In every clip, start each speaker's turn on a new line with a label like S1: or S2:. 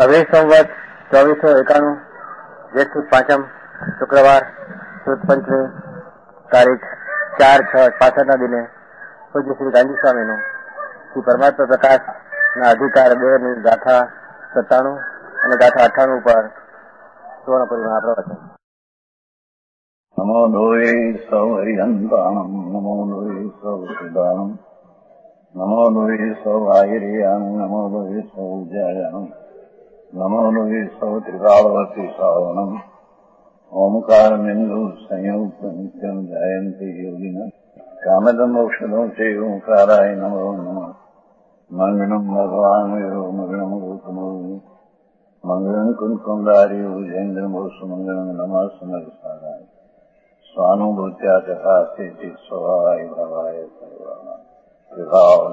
S1: હવે સંવત 2491 જ્યેષ્ઠ 5મ શુક્રવાર સુદ પંચમી તારીખ 4/6/65 દિને પૂજ્ય શ્રી ગાંધી સ્વામીનું શ્રી પરમાત્મા પ્રકાશના અધિકાર 2 ની ગાથા 97 અને ગાથા 98 ઉપર સુવર્ણપુરીમાં પ્રવચન.
S2: નમો લોહે સૌ હરિહંતાણમ નમો લોહે સૌ સુદાનમ નમો લોહે સૌ આહિર્યાન નમો લોહે સૌ જયાન નમો લોહે સૌ ત્રિકાળવતી શ્રાવણમ ઓમકાર બિંદુ સંયુક્ત નિત્યમ જયંતી યોગિન કામદમ ઔષધો છે ઓંકારાય નમો નમઃ. મંગળમ ભગવાન મંગળમ ગૌતમો મંગળમ કુંકુંડાર્યો જૈન્દ્રમો સુમંગળમ નમઃ સમર્થાય સ્વાનુભૂત્યા તથા સ્થિતિ સ્વભાવાય ભાવાય સર્વાના विभाव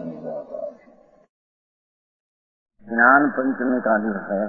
S2: ज्ञान पंचमी का दिवस है.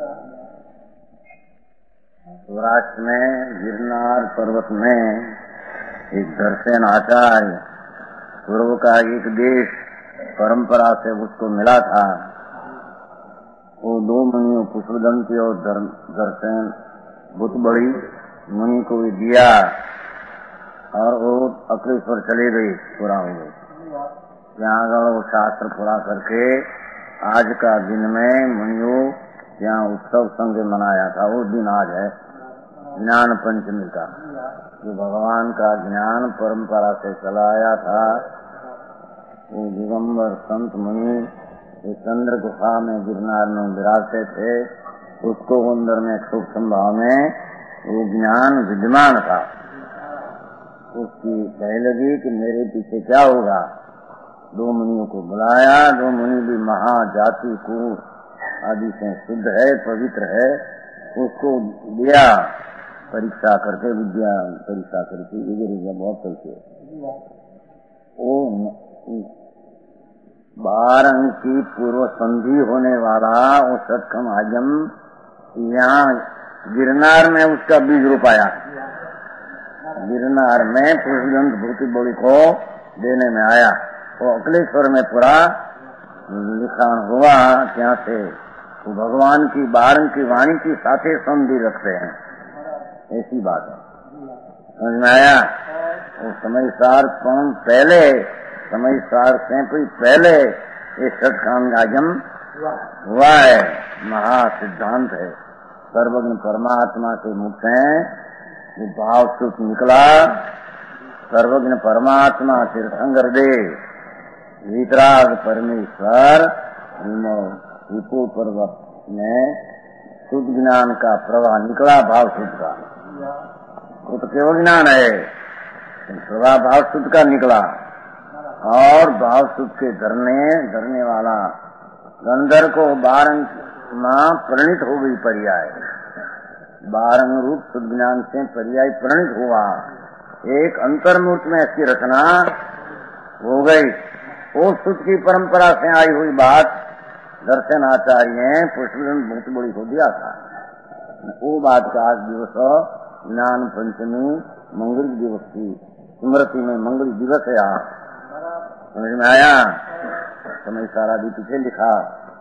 S2: सौराष्ट्र में गिरनार पर्वत में एक दर्शन आचार्य पूर्व का एक देश परंपरा से उसको मिला था. वो 2 मुनियों पुष्पदंती और दर्शन बहुत बड़ी मुनि को भी दिया और वो अक्लेश्वर चले गई, पूरा हो गई. यहाँ अगर वो शास्त्र पूरा करके आज का दिन में मुनियों यहाँ उत्सव संघ मनाया था. वो दिन आज है ज्ञान पंचमी का, जो भगवान का ज्ञान परंपरा से चला आया था. वो दिगंबर संत मुनि जो चंद्र गुफा में गिरनार में विराजते थे, उसको अंदर में सूक्ष्म भाव में वो ज्ञान विद्यमान था. उसकी कह लगी कि मेरे पीछे क्या होगा. 2 मुनियों को बुलाया. 2 मुनि भी महाजाति को आदि से शुद्ध है, पवित्र है. उसको दिया परीक्षा करके, विद्या परीक्षा करके वगैरह बहुत करके. वो 12 अंक की पूर्व संधि होने वाला वो सतखम आजम यहाँ गिरनार में उसका बीज रोपाया. गिरनार में पुष्पदंत भूति बोली को देने में आया. वो अकलेश्वर में पूरा लिखान हुआ. क्या से वो भगवान की 12 की वाणी की साथे संधि रखते हैं, ऐसी बात है. समझ में आया. वो समय सार पहले समय सार से कोई पहले ये सतखाम आजम हुआ है. महा सिद्धांत है. सर्वज्ञ परमात्मा के मुख से वो भाव सुख निकला. सर्वज्ञ परमात्मा तीर्थंकर दे वितराग परमेश्वर विपो पर्वत में शुद्ध ज्ञान का प्रवाह निकला. भाव शुद्ध का वो तो केवल ज्ञान है, प्रवाह भाव शुद्ध का निकला. और भाव शुद्ध के धरने वाला गंधर को 12 माँ परिणित हो गई. पर्याय 12 रूप शुद्ध ज्ञान से पर्याय परिणित हुआ. एक अंतर्मूर्त में इसकी रचना हो गई. वो शुद्ध की परंपरा से आई हुई बात दर्शन आचार्य पुष्पदंत बहुत बड़ी को दिया था. वो बात का आज दिवस ज्ञान पंचमी मंगल दिवस की स्मृति में मंगल दिवस है. आज समझ में आया. समय सारा भी पीछे लिखा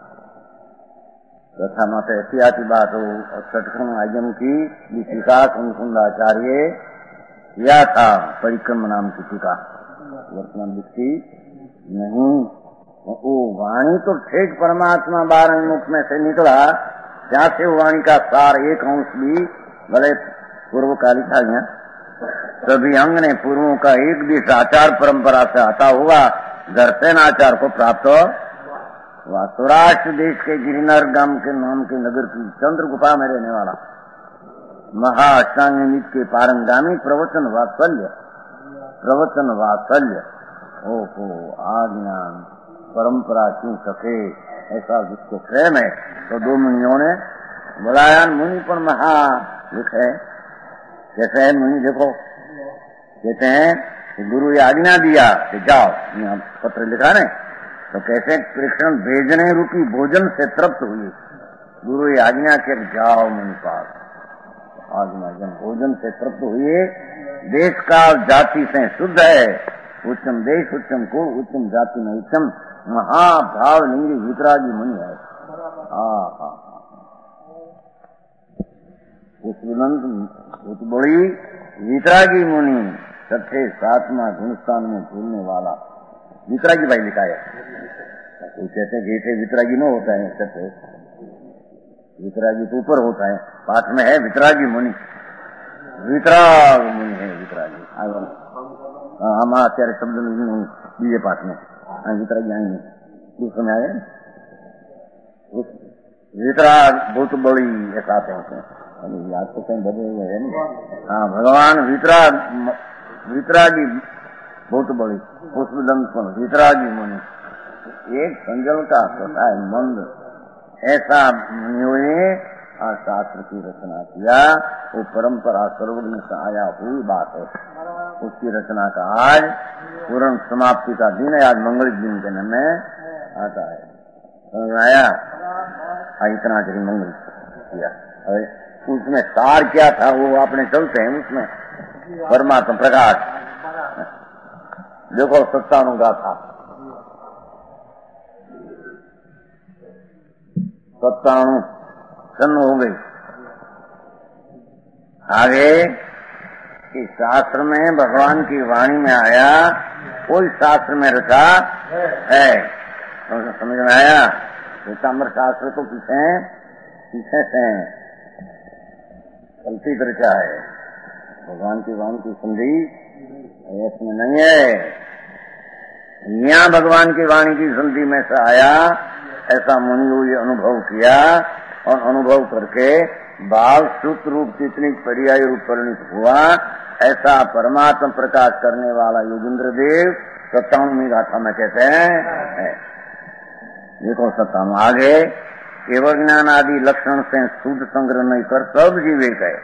S2: तथा मत ऐसी बात हो. सतखम आजम की टीका कुंकुंडाचार्य किया था. परिक्रम नाम की टीका वर्तमान लिखी नहीं. वो वाणी तो ठीक परमात्मा 12 मुख में से निकला. जहाँ से वाणी का सार एक अंश भी भले पूर्व का लिखा गया. सभी अंग ने पूर्वों का एक भी आचार परंपरा से आता हुआ दर्शन आचार को प्राप्त हुआ. सौराष्ट्र देश के गिरनार गांव के नाम के नगर की चंद्र गुफा में रहने वाला महाअष्टांग नृत्य के पारंगामी प्रवचन वात्सल्य ओहो आज्ञान परंपरा क्यों सके ऐसा जिसको प्रेम है. तो 2 मुनियों ने बुलाया. मुनि पर महा लिखे कहते हैं मुनि देखो कहते हैं गुरु ये आज्ञा दिया कि जाओ. यहाँ पत्र लिखा ने तो कहते हैं कृष्ण भेजने रूपी भोजन से तृप्त हुई. गुरु ये आज्ञा के जाओ मुनि पास. आज्ञा जन भोजन से तृप्त हुए. देश काल जाति से शुद्ध है. उच्चम देश उच्चम कुल उच्चम जाति में उच्चम महाभाव लिंगी वितरागी मुनि है. पुष्पदंत बहुत बड़ी वितरागी मुनि छठे सातवां गुणस्थान में झूलने वाला वितरागी भाई लिखा है। तो कहते हैं कि वितरागी न होता है, छठे वितरागी तो ऊपर होता है, पाठ में है वितरागी मुनि, वितराग मुनि है वितरागी। हम અત્યારે शब्द नहीं बीजे पाठ में वितरागी आएंगे उस समय आए। वितराग बहुत बड़ी ऐसा आते हैं, याद तो कहीं बदले हुए है नहीं। हाँ, भगवान वितरागी बहुत बड़ी पुष्पदंत वितरागी मुनि, एक संजल का स्वतः मंद ऐसा मुनियों ने शास्त्र की रचना किया। वो परंपरा सर्वज्ञ से आया हुई बात है, उसकी रचना का आज पूर्ण समाप्ति का दिन है। आज मंगल दिन के दिन में आता है, समझ आया। इतना जरी मंगल किया, उसमें सार क्या था वो आपने चलते हैं उसमें परमात्मा प्रकाश। देखो 97 गाथा, 97 सन हो गई। आगे इस शास्त्र में भगवान की वाणी में आया, कोई शास्त्र में रचा है, समझ में आया। पीताम्बर शास्त्र तो पीछे से कल्पित रचा है, भगवान की वाणी की संधि इसमें नहीं है। यहाँ भगवान की वाणी की संधि में से आया, ऐसा मुनियों ने अनुभव किया और अनुभव करके भाव सूत्र रूप जितनी पर्याय रूप परिणित हुआ, ऐसा परमात्मा प्रकाश करने वाला योगेंद्र देव 57वीं गाथा में कहते हैं। देखो 57 आगे, केवल ज्ञान आदि लक्षण से शुद्ध संग्रह नहीं कर सब जीव एक है।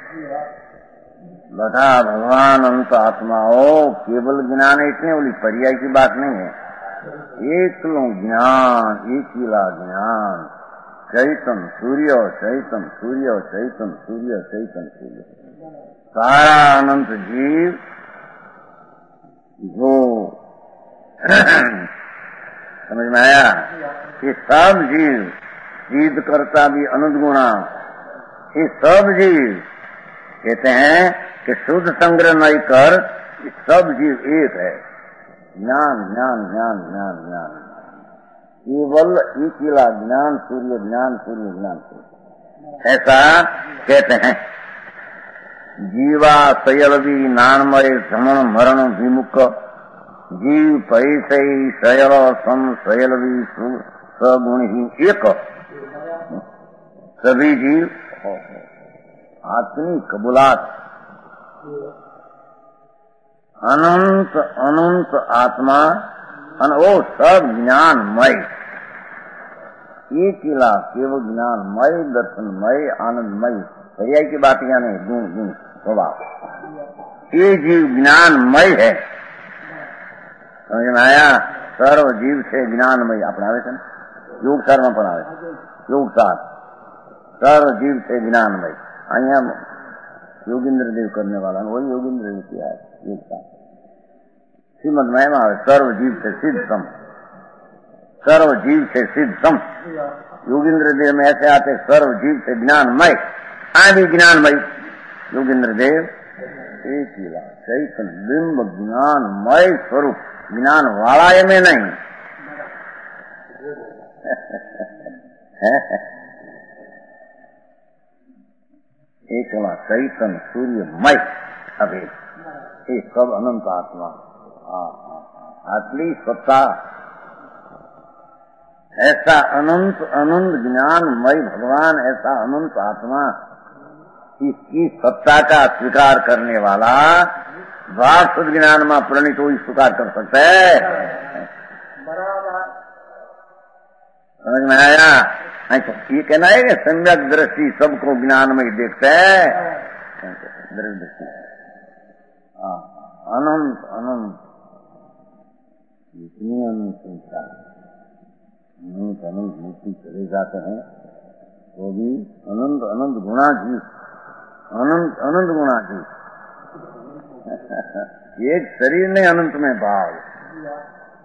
S2: बता भगवान अनंत आत्माओं, केवल ज्ञान इतने बोली पर्याय की बात नहीं है, एकलो ज्ञान, एकीला ज्ञान, चैतन सूर्य, चैतन सूर्य, चैतन सूर्य, चैतन सूर्य, सारा अनंत जीव जो समझ में आया। ये सब जीव जीव करता भी अनंत गुणा, ये सब जीव कहते हैं कि शुद्ध संग्रह नहीं कर, सब जीव एक है। ज्ञान ज्ञान ज्ञान ज्ञान ज्ञान, केवल एकीला ज्ञान सूर्य, ज्ञान सूर्य, ज्ञान सूर्य, ऐसा कहते हैं। जीवा सयलवी नानमय श्रमण मरण विमुख, जीव पैसे शयल सम सयलवी सगुण ही एक, सभी जीव आत्मी कबूलात अनंत अनंत आत्मा वो सब ज्ञानमय, एक किला केवल ज्ञानमय, दर्शनमय, आनंदमय, पर्याय की बात यहाँ नहीं, गुण गुण स्वभाव, ये जीव ज्ञानमय है। समझ में आया। सर्व जीव से ज्ञानमय अपना आवे योग सार में पढ़ावे, योग सार सर्व जीव से ज्ञानमय। अहिया योगेंद्र देव करने वाला वही योगेंद्र देव किया है योग सार। श्रीमद में आवे सर्व जीव से सिद्ध सम, सर्व जीव से सिद्ध सम। योगेंद्र देव में ऐसे आते सर्व जीव से ज्ञानमय, आदि ज्ञानमय योगेंद्र देव एक ही चैतन बिंब ज्ञानमय स्वरूप, ज्ञान वाला में नहीं एकला चैतन सूर्यमय अभी ये सब अनंत आत्मा। आटली सत्ता ऐसा अनंत अनंत ज्ञानमय भगवान, ऐसा अनंत आत्मा, इसकी सत्ता का स्वीकार करने वाला भाव शुद्ध ज्ञान में प्रणित हो स्वीकार कर सकता है। समझ में आया। ये कहना है कि सम्यक दृष्टि सबको ज्ञान में ही देखता है, दृष्टि अनंत अनंत इतनी अनंत संख्या, अनंत अनंत मूर्ति चले जाते हैं, वो भी अनंत अनंत गुणा जी, अनंत अनंत गुणा जी। एक शरीर ने अनंत में भाव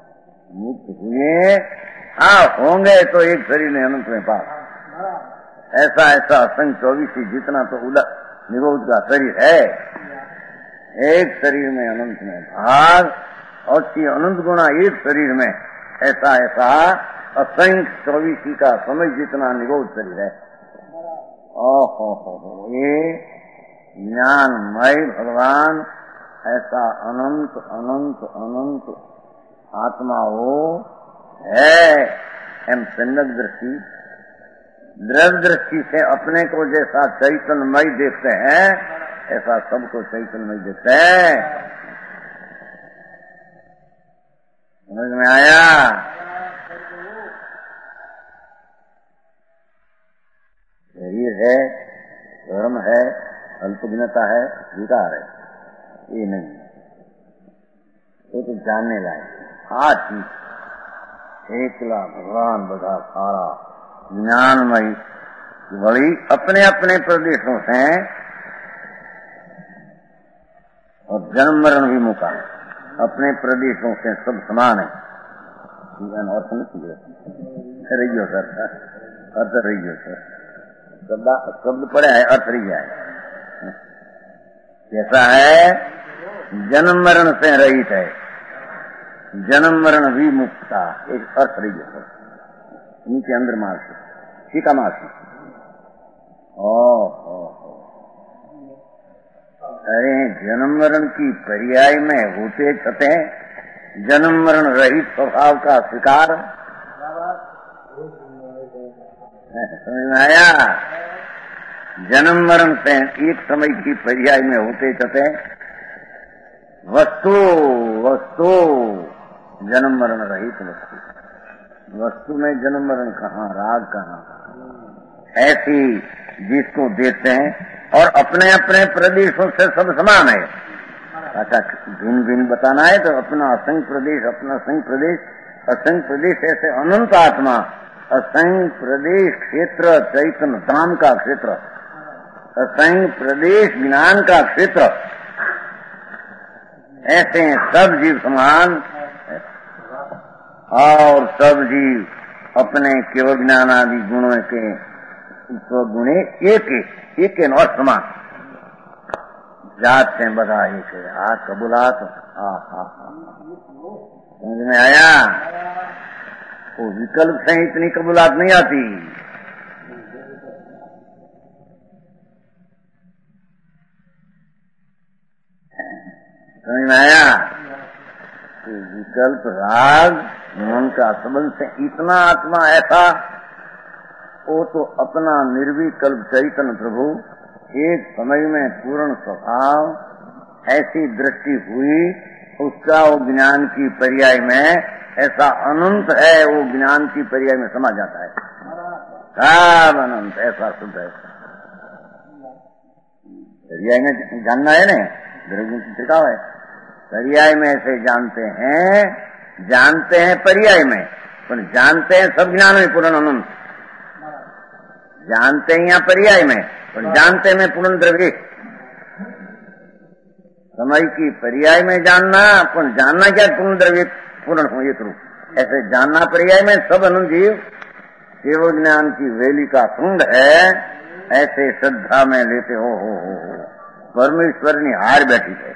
S2: मुक्त हुए, हाँ होंगे तो एक शरीर ने अनंत में भाव। ऐसा ऐसा असंख्य 24 जितना तो निरोध का शरीर है, एक शरीर में अनंत में भाग और की अनंत गुणा एक शरीर में, ऐसा ऐसा असंख्य 24 का समय जितना निरोध शरीर है। ओहो, ये ज्ञानमय भगवान ऐसा अनंत अनंत अनंत आत्मा वो है। एम सम्यक दृष्टि, द्रव्य दृष्टि से अपने को जैसा चैतन्यमय देखते हैं, ऐसा सबको चैतन्यमय देखते हैं। समझ में आया? शरीर है, धर्म है, अल्पज्ञता है, विकार है, ये नहीं, ये तो जानने लायक। आज एकला भगवान बधा सारा ज्ञानमयी बड़ी अपने अपने प्रदेशों से और जन्म मरण भी मुका अपने प्रदेशों से सब समान है। अर्थ नहीं रही सर, अर्थ रही सर, शब्द पड़े है, अर्थ रही है। कैसा है? जन्म मरण से रहित है, जन्म मरण विमुक्ता, एक अर्थ रही है। नीचे अंदर मार्ग टीका मार्ग। अरे जन्म मरण की पर्याय में होते छते जन्म मरण रहित स्वभाव का स्वीकार, समझ में आया? जन्म मरण से एक समय की पर्याय में होते छते वस्तु वस्तु जन्म मरण रहित वस्तु, वस्तु में जन्म मरण कहाँ, राग कहाँ, ऐसी जिसको देखते हैं और अपने अपने प्रदेशों से सब समान है। अच्छा भिन्न भिन्न बताना है तो अपना असंख्य प्रदेश, अपना असंख्य प्रदेश, असंख्य प्रदेश ऐसे अनंत आत्मा, असंख्य प्रदेश क्षेत्र चैतन्य धाम का क्षेत्र, असंख्य प्रदेश ज्ञान का क्षेत्र, ऐसे सब जीव समान और सब जीव अपने केवल ज्ञानादि गुणों के गुणे एक और समान, जात से बधा एक है। आज कबूलात समझ में आया? वो विकल्प से इतनी कबूलात नहीं आती। समझ में आया? विकल्प राग मन का संबंध से इतना आत्मा ऐसा, वो तो अपना निर्विकल्प चैतन्य प्रभु एक समय में पूर्ण स्वभाव ऐसी दृष्टि हुई, उसका वो ज्ञान की पर्याय में ऐसा अनंत है, वो ज्ञान की पर्याय में समा जाता है। सब अनंत ऐसा शुद्ध है। पर्याय में जानना है ना, छिड़काव है। पर्याय में ऐसे जानते हैं पर्याय में, पर जानते हैं सब ज्ञान में पूर्ण अनंत, जानते हैं यहाँ पर्याय में, पर जानते में पूर्ण द्रव्य। समय की पर्याय में जानना, पर जानना क्या पूर्ण द्रव्य पूर्ण हो एक रूप, ऐसे जानना पर्याय में सब अनंत जीव केवल ज्ञान की वेली का कुंड है, ऐसे श्रद्धा में लेते हो परमेश्वर ने हार बैठी है।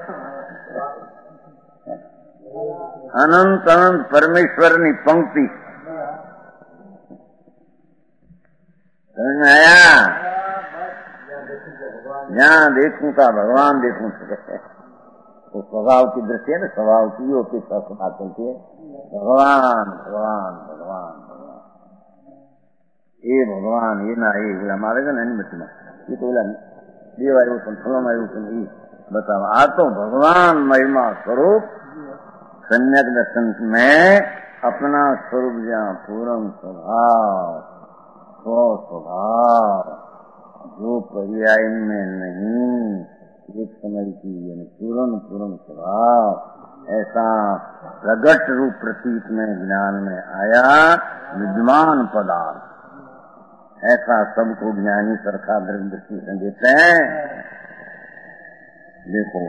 S2: अनंत अनंत परमेश्वर की पंक्ति समझ में आया? जहाँ देखूं का भगवान देखूं तो स्वभाव की दृष्टि है ना, स्वभाव की अपेक्षा बात चलती है भगवान भगवान भगवान भगवान, ये भगवान ये ना ये हमारे का नहीं बचना, ये तो देवायु फलोमायु बताओ। आ तो भगवान महिमा स्वरूप सम्यक दर्शन में अपना स्वरूप जहाँ पूर्ण स्वभाव स्वभाव जो पर्याय में नहीं, एक समय की पूर्ण पूर्ण स्वभाव ऐसा प्रगट रूप प्रतीत में ज्ञान में आया विद्यमान पदार्थ, ऐसा सबको ज्ञानी सरखा दृष्टि से देते हैं। देखो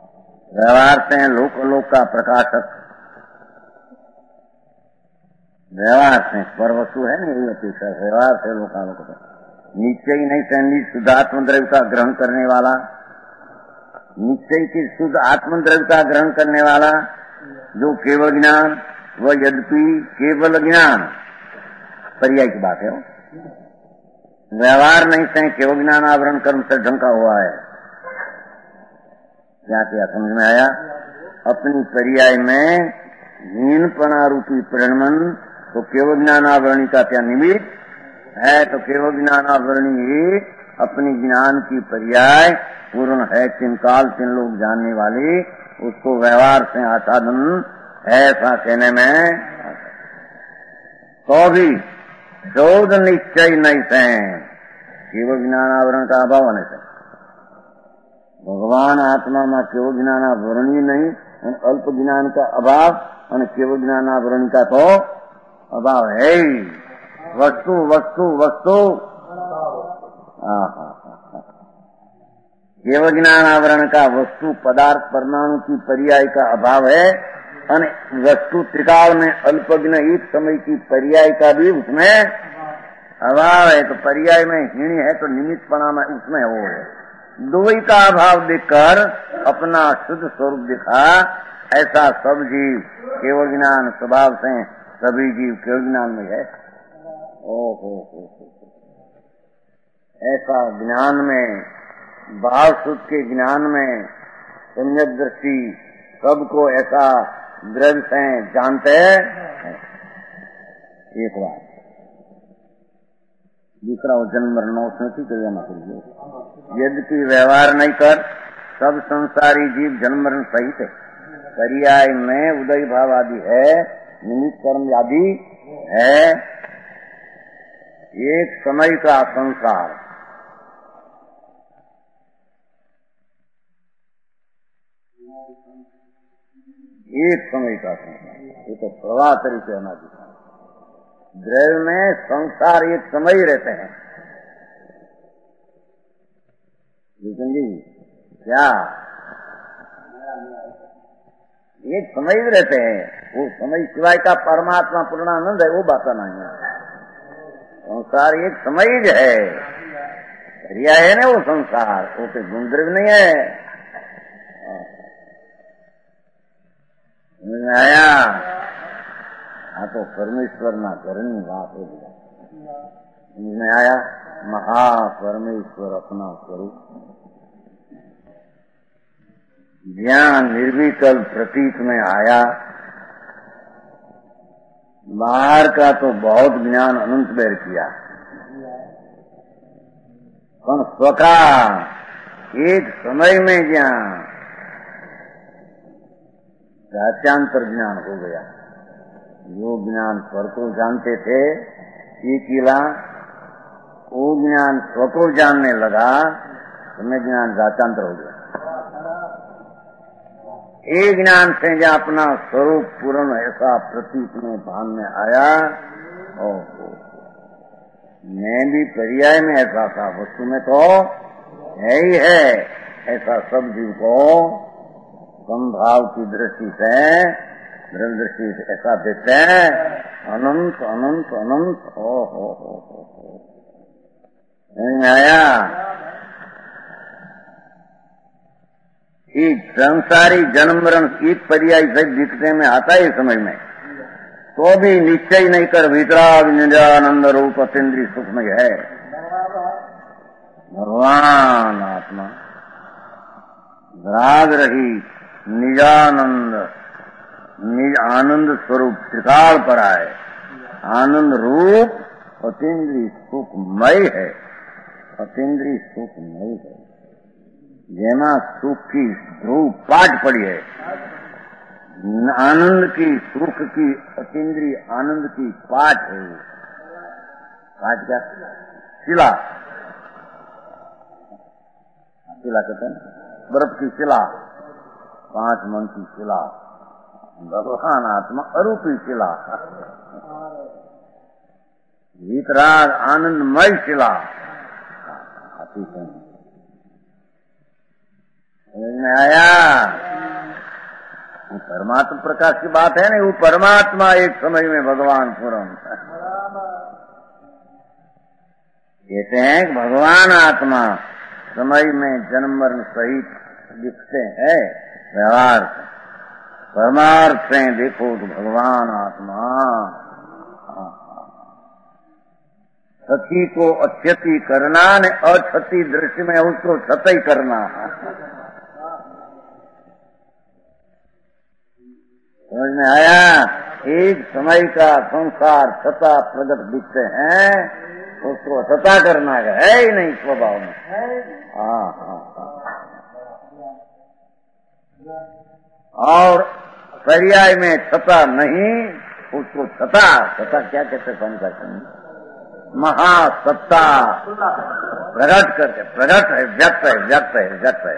S2: व्यवहार से लोक लोक का प्रकाशक व्यवहार से पर वस्तु है ना, यही अपेक्षा व्यवहार से लोकालोक है। निश्चय नहीं सैनिक शुद्ध आत्मद्रव्य का ग्रहण करने वाला, निश्चय की शुद्ध आत्मद्रव्य का ग्रहण करने वाला जो केवल ज्ञान, वह यद्यपि केवल ज्ञान पर्याय की बात है। व्यवहार नहीं से केवल ज्ञान आवरण कर्म से ढंका हुआ है। क्या क्या समझ में आया? अपनी पर्याय में हीनपणा रूपी प्रणमन तो केवल ज्ञानावरणी का क्या निमित्त है, तो केवल ज्ञानावरणी ही अपनी ज्ञान की पर्याय पूर्ण है। किन काल किन लोग जानने वाले, उसको व्यवहार से आच्छादन है ऐसा कहने में तो भी शोध निश्चय नहीं से केवल ज्ञानावरण का अभाव होने से भगवान आत्मा में केवल ज्ञानावरण ही नहीं, अल्प ज्ञान का अभाव और केवल ज्ञानावरण का तो अभाव है ही। वस्तु वस्तु वस्तु केवल ज्ञानावरण का वस्तु पदार्थ परमाणु की पर्याय का अभाव है, और वस्तु त्रिकाल में अल्पज्ञ एक समय की पर्याय का भी उसमें अभाव है। तो पर्याय में हीणी है तो निमित्तपणा में उसमें वो है। दुई का अभाव देखकर अपना शुद्ध स्वरूप दिखा, ऐसा सब जीव केवल ज्ञान स्वभाव से सभी जीव केवल ज्ञान में है। ओहो ऐसा ज्ञान में, भाव शुद्ध के ज्ञान में सम्यक दृष्टि सबको ऐसा दृढ़ से जानते हैं। एक बात। दूसरा वो जन्म मरण उसमें ठीक है। यद्यपि व्यवहार नहीं कर सब संसारी जीव जन्म मरण सहित है। पर्याय में उदय भाव आदि है, निमित्त कर्म आदि है। एक समय का संसार, एक समय का संसार, ये तो प्रवाह तरीके होना चाहिए। द्रव्य में संसार एक समय ही रहते हैं। लेकिन जी क्या एक समय ही रहते हैं, वो समय सिवाय का परमात्मा पूर्णानंद है, वो बात नहीं है। संसार एक समय ही है, क्रिया है ना वो संसार, वो कोई गुण द्रव्य नहीं है। आया हाँ तो परमेश्वर ना करनी बात हो गया। में आया महा परमेश्वर अपना स्वरूप ज्ञान निर्विकल्प प्रतीक में आया। बाहर का तो बहुत ज्ञान अनंत बेर किया, पर स्वका एक समय में ज्ञान रात्यांतर ज्ञान हो गया। जो ज्ञान स्वर को जानते थे एक किला, वो ज्ञान स्व को जानने लगा, तुम्हें ज्ञान रात्यांतर हो गया। एक ज्ञान से जहाँ अपना स्वरूप पूर्ण ऐसा प्रतीक में भान में आया, मैं भी पर्याय में ऐसा था, वस्तु में तो है ही है। ऐसा सब जीव को संभाव की दृष्टि से, दृढ़ दृष्टि से ऐसा देते हैं अनंत अनंत अनंत। हो नहीं आया एक संसारी जन्म मरण एक पर्याय से दिखने में आता है समझ में, तो भी निश्चय नहीं कर वितराग निजानंद रूप अतीन्द्रिय सुखमय है भगवान आत्मा। राग रही निजानंद, निज आनंद स्वरूप त्रिकाल पर आए, आनंद रूप अतीन्द्रिय सुखमय है। अतीन्द्रिय सुखमय है, जेमा सुख की ध्रुव पाठ पड़ी है। आनंद की, सुख की, अतीन्द्रिय आनंद की पाठ है। पाठ क्या? शिला, शिला कहते हैं बर्फ की शिला, 5 मन की शिला, भगवान आत्मा अरूपी शिला, वितराग आनंदमय शिला। समझ में आया? वो परमात्मा प्रकाश की बात है नहीं, वो परमात्मा एक समय में भगवान पूर्ण कहते हैं कि भगवान आत्मा समय में जन्म मरण सहित दिखते हैं व्यवहार से, परमार्थ से देखो तो भगवान आत्मा सती को अक्षति करना ने अक्षति दृश्य में उसको सतई करना। समझ में आया? एक समय का संसार सता प्रगट दिखते हैं, उसको सता करना है ही नहीं स्वभाव में। हाँ हाँ हाँ। और पर्याय में सता नहीं, उसको सता क्या कहते हैं? महासत्ता प्रगट करके, प्रगट है, व्यक्त है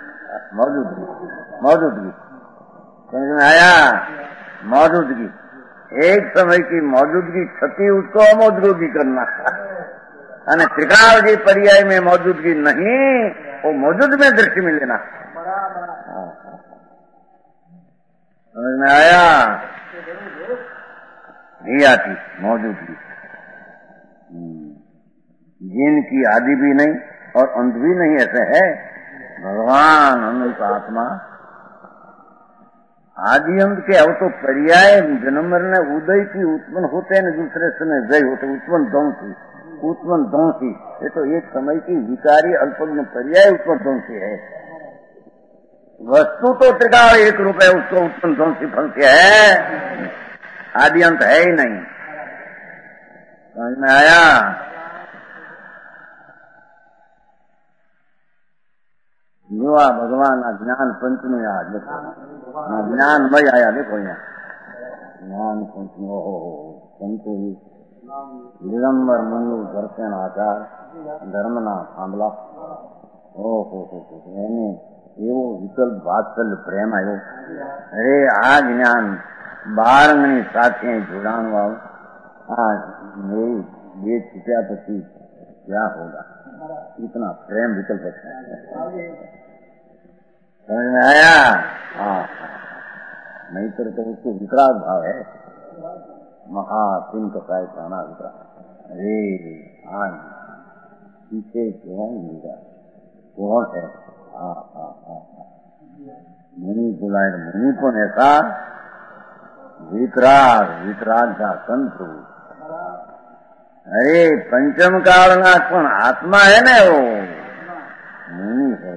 S2: मौजूदगी। समझ में आया? मौजूदगी, एक समय की मौजूदगी छती, उसको अमौजूदगी करना। અને त्रिकाल जी पर्याय में मौजूदगी नहीं, वो मौजूद में दृष्टि में लेना। समझ में आया? नहीं आती मौजूदगी, जिनकी आदि भी नहीं और अंत भी नहीं, ऐसे है भगवान अनंत आत्मा। आदि अंत के अब तो पर्याय जन्म मरण उदय की उत्पन्न होते हैं, दूसरे समय जय होते, उत्पन्न ध्वंसी, ये तो एक समय की विकारी अल्पज्ञ पर्याय उत्पन्न ध्वंसी है। वस्तु तो त्रिकाल एक रूप है, उसको उत्पन्न ध्वंसी फल से है, आदि अंत है ही नहीं। समझ में आया? युवा भगवान ज्ञान पंचमी आज देखो, ज्ञानमय आया, देखो यहाँ ज्ञान पंचमी। हो संतो दिगंबर मुनि दर्शन आचार धर्मना थांबला। हो एवो विकल्प वात्सल्य प्रेम आयो। अरे आ ज्ञान 12 साथी जोड़ाण वाव, मेरी ये छुट्या पची क्या होगा, इतना प्रेम विकल्प है। समझ में आया? हाँ, नहीं तो उसको विकराल भाव है, महासिंह कसाय प्राणा विकराल। अरे हाँ, पीछे कौन मिलेगा, कौन है? मुनि बुलाए, मुनि को ऐसा वितराग का संत। अरे पंचम काल ना कौन आत्मा है ना, वो मुनि है।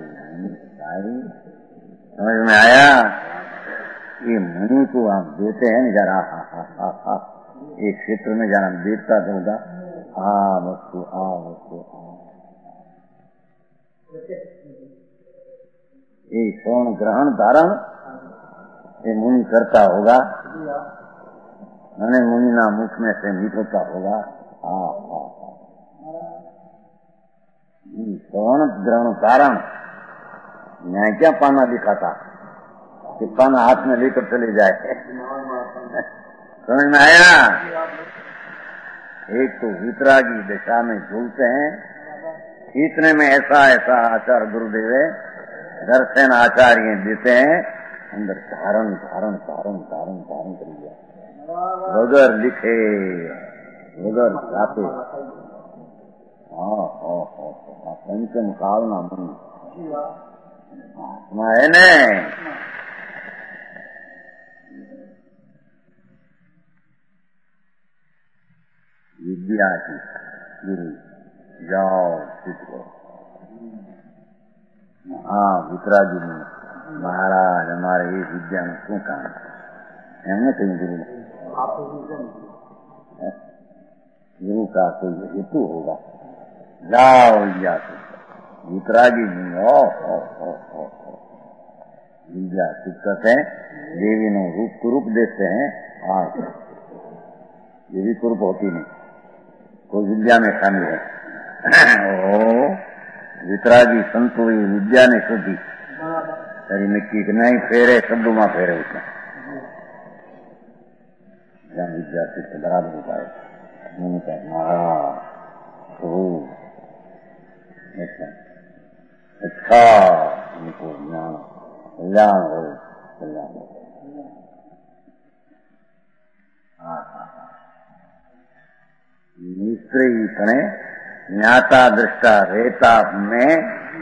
S2: समझ में आया? ये मुनि को आप देते हैं ना जरा, एक क्षेत्र में जरा देखता दूंगा, वस्तु ये स्वर्ण ग्रहण धारण ये मुनि करता होगा, मैंने मुनि ना मुख में से निकलता होगा। स्वर्ण ग्रहण धारण, मैं क्या पाना दिखाता कि पाना हाथ में लेकर चले जाए। समझ में आया? एक तो वितरागी दिशा में झूलते हैं, इतने में ऐसा आचार गुरुदेव दर्शन आचार्य देते हैं, अंदर धारण कर लिया, वगर लिखे वगर जाते। पंचम काल ना मन है न, विद्या की गुरु जाओ सीखो। वितरागी ने महाराज हमारे ये विद्या में क्यों काम है, कहीं गुरु का कोई हेतु होगा, जाओ विद्या सीखो। वितरागी जी विद्या शिक्षक है, देवी ने रूप कुरूप देते हैं, ये भी कुरूप होती नहीं, कोई विद्या में शामिल है। वितरागी संतो विद्या ने शोधी तेरी मिट्टी के नहीं फेरे, शब्दों में फेरे उसने जहाँ विद्या से बराबर हो पाए। अच्छा उनको ज्ञान कल्याण हो। निश्चयी पणे ज्ञाता दृष्टा रेता में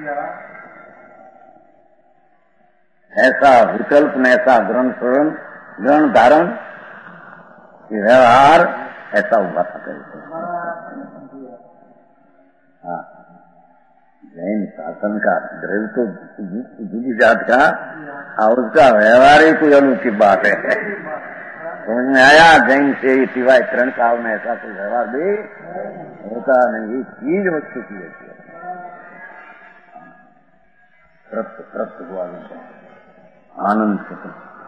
S2: ऐसा विकल्प में ऐसा ग्रहण धारण व्यवहार ऐसा हुआ था कहते। हाँ, जैन शासन का द्रव्य तो जुदी जात का और उसका व्यवहार ही कोई अनुचित बात है। समझ में आया? जैन से सिवाय तरण काल में ऐसा कोई व्यवहार भी होता नहीं। ये चीज वस्तु की होती है। तृप्त हुआ आनंद से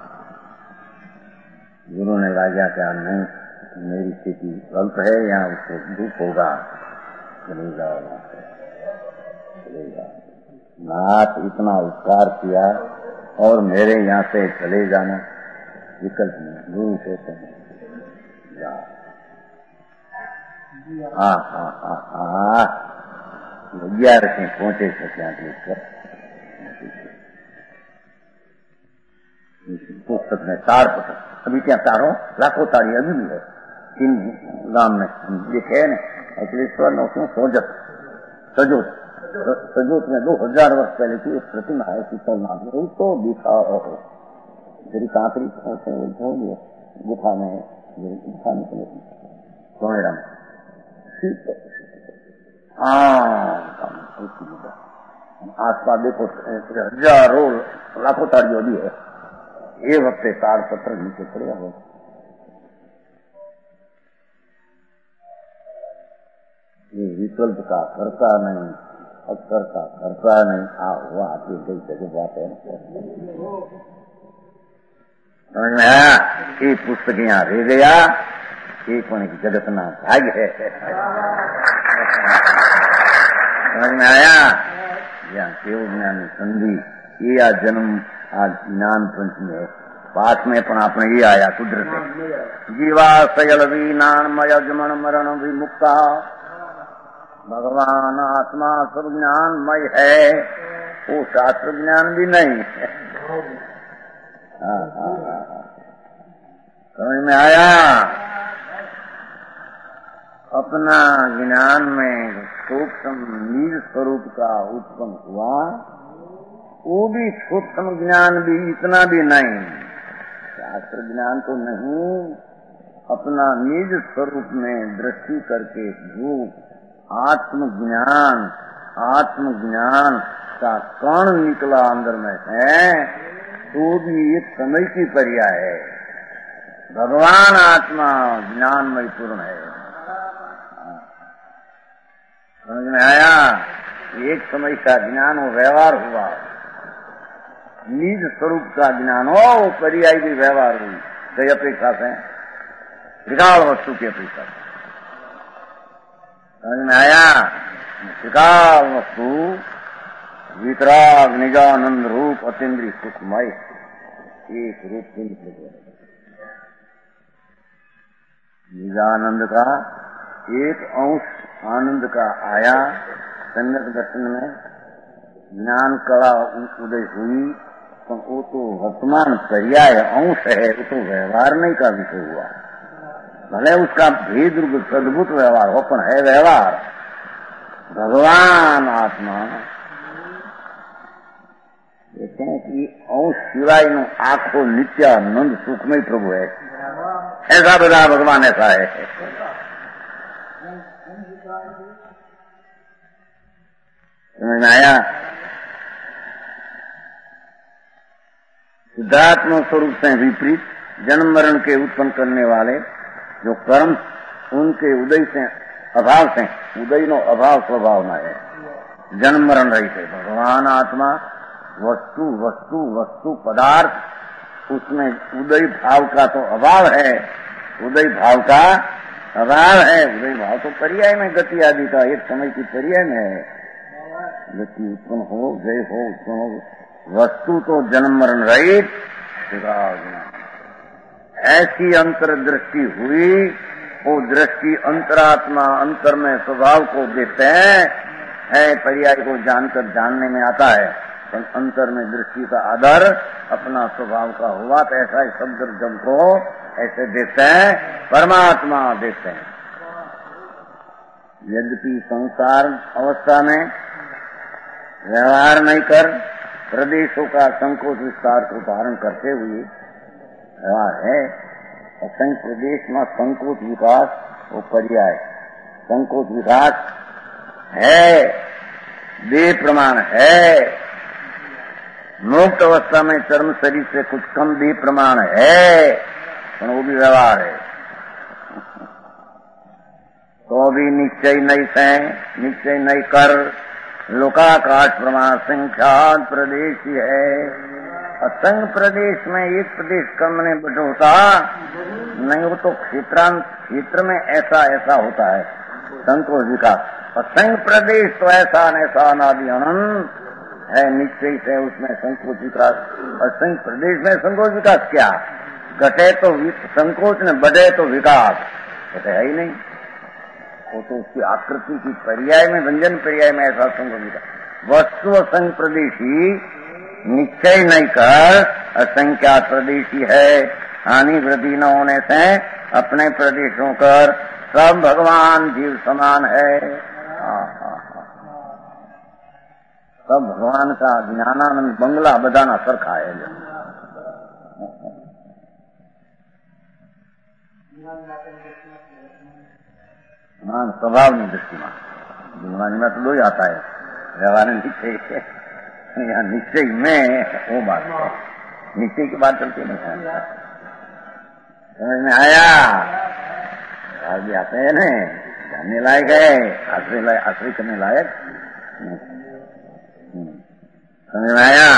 S2: गुरु ने राजा क्या नहीं, मेरी स्थिति गलत है, यहाँ उसको दुख होगा, चले जाओ वहां से, चले जाओ। नाथ इतना उपकार किया और मेरे यहाँ से चले जाना विकल्प नहीं। गुरु कहते हैं जाओ। हाँ 11 से पहुंचे थे क्या देखकर पुस्तक में तार पत्र अभी क्या तारों लाखों तारी अभी भी है। 3 गांव में लिखे है न अखिलेश्वर ने उसमें सजोत में 2000 वर्ष पहले की एक प्रतिमा है शीतलनाथ में। उसको दिखा तेरी कांकरी गुफा में गुफा निकले सोनेरा में आसपास देखो हजारों लाखों तारियों भी है। ये वक्त ताड़ पत्र नीचे पड़े हो। ये विकल्प का करता नहीं, अक्षर का करता नहीं। हुआ आपकी कई जगह बात है। समझ में आया? ये पुस्तक यहाँ रह गया, एक होने की जगत ना भाग्य है। समझ में आया? यहाँ केवल ज्ञानी संधि ये आज जन्म आज ज्ञान पंचमी है। पास में पण आपने ये आया कुदरत जीवा सयल वीनामय जमन मरण विमुक्ता भगवान आत्मा सब ज्ञानमय है। वो शास्त्र ज्ञान भी नहीं है। समझ में आया? अपना ज्ञान में सूक्ष्म निज स्वरूप का उत्पन्न हुआ, वो भी सूक्ष्म ज्ञान भी इतना भी नहीं, शास्त्र ज्ञान तो नहीं। अपना निज स्वरूप में दृष्टि करके जो आत्मज्ञान का कण निकला अंदर में है, तो भी एक समय की पर्याय है। भगवान आत्मा ज्ञानमय पूर्ण है। समझ में आया? एक समय का ज्ञान हो व्यवहार हुआ, निज स्वरूप का ज्ञान हो वो पर्याय भी व्यवहार हुई। कई अपेक्षा से त्रिकाल वस्तु की अपेक्षा। समझ में आया? त्रिकाल वस्तु वितराग निजानंद रूप अतीन्द्रिय सुखमय एक रूप निजानंद का एक अंश आनंद का आया सम्यक दर्शन में ज्ञान कला उदय हुई, तो वो तो वर्तमान पर्याय अंश है, वो तो व्यवहार नहीं का विषय हुआ। भले उसका भेद रूप अद्भुत व्यवहार हो, पण है व्यवहार। भगवान आत्मा कहते हैं कि अंश सिवाय नो आखो नित्यानंद सुखमय प्रभु है। ऐसा बता भगवान ऐसा है। समझ में आया? शुद्धात्मा स्वरूप से विपरीत जन्म मरण के उत्पन्न करने वाले जो कर्म उनके उदय से अभाव से उदय नो अभाव स्वभावना है, जन्म मरण रहित है। भगवान आत्मा वस्तु वस्तु वस्तु पदार्थ उसमें उदय भाव का तो अभाव है, उदय भाव का अभाव है। उदय भाव तो पर्याय में गति आदि का एक समय की पर्याय में है। गति उत्पन्न हो जय हो उत्पन्न हो, वस्तु तो जन्म मरण रहित। ऐसी अंतर दृष्टि हुई, वो दृष्टि अंतरात्मा अंतर में स्वभाव को देखते हैं, पर्याय को जानकर जानने में आता है। अंतर में दृष्टि का आदर अपना स्वभाव का हुआ तो ऐसा ही शब्द जब को ऐसे देखते हैं, परमात्मा देखते हैं। यद्यपि संसार अवस्था में व्यवहार नहीं कर प्रदेशों का संकोच विस्तार को धारण करते हुए व्यवहार है, असंख्य प्रदेश में संकोच विकास वो पर्याय, संकोच विकास है, देह प्रमाण है। मुक्त अवस्था में चर्म शरीर से कुछ कम देह प्रमाण है, तो वो भी व्यवहार है। तो भी निश्चय नहीं से, निश्चय नहीं कर लोकाकाश प्रमाण संख्यात प्रदेश है। असंख्य प्रदेश में एक प्रदेश कम ने बटोता नहीं, वो तो क्षेत्र में ऐसा ऐसा होता है संकोच विकास। असंख्य प्रदेश तो ऐसा ऐसा अनादि अनंत है, निश्चय से उसमें संकोच विकास। असंख्य प्रदेश में संकोच विकास क्या? घटे तो संकोच ने, बढ़े तो विकास, घटे है ही नहीं। वो तो उसकी आकृति की पर्याय में, व्यंजन पर्याय में ऐसा संकोच विकास। वस्तु असंख्य प्रदेशी निश्चय नहीं कर असंख्यात प्रदेशी है। हानि वृद्धि न होने से अपने प्रदेशों कर सब भगवान जीव समान है। सब भगवान का ज्ञानानंद बंगला बधाना सरखा है। स्वभावની દૃષ્ટિમાં જીવનમાં તો દોઈ आता है, व्यवहार निश्चय यहाँ निश्चय में वो बात है, निश्चय की बात चलती नहीं है। समझ में आया? आज भी आते हैं न, जानने लायक है, आश्रय करने लायक। समझ में आया?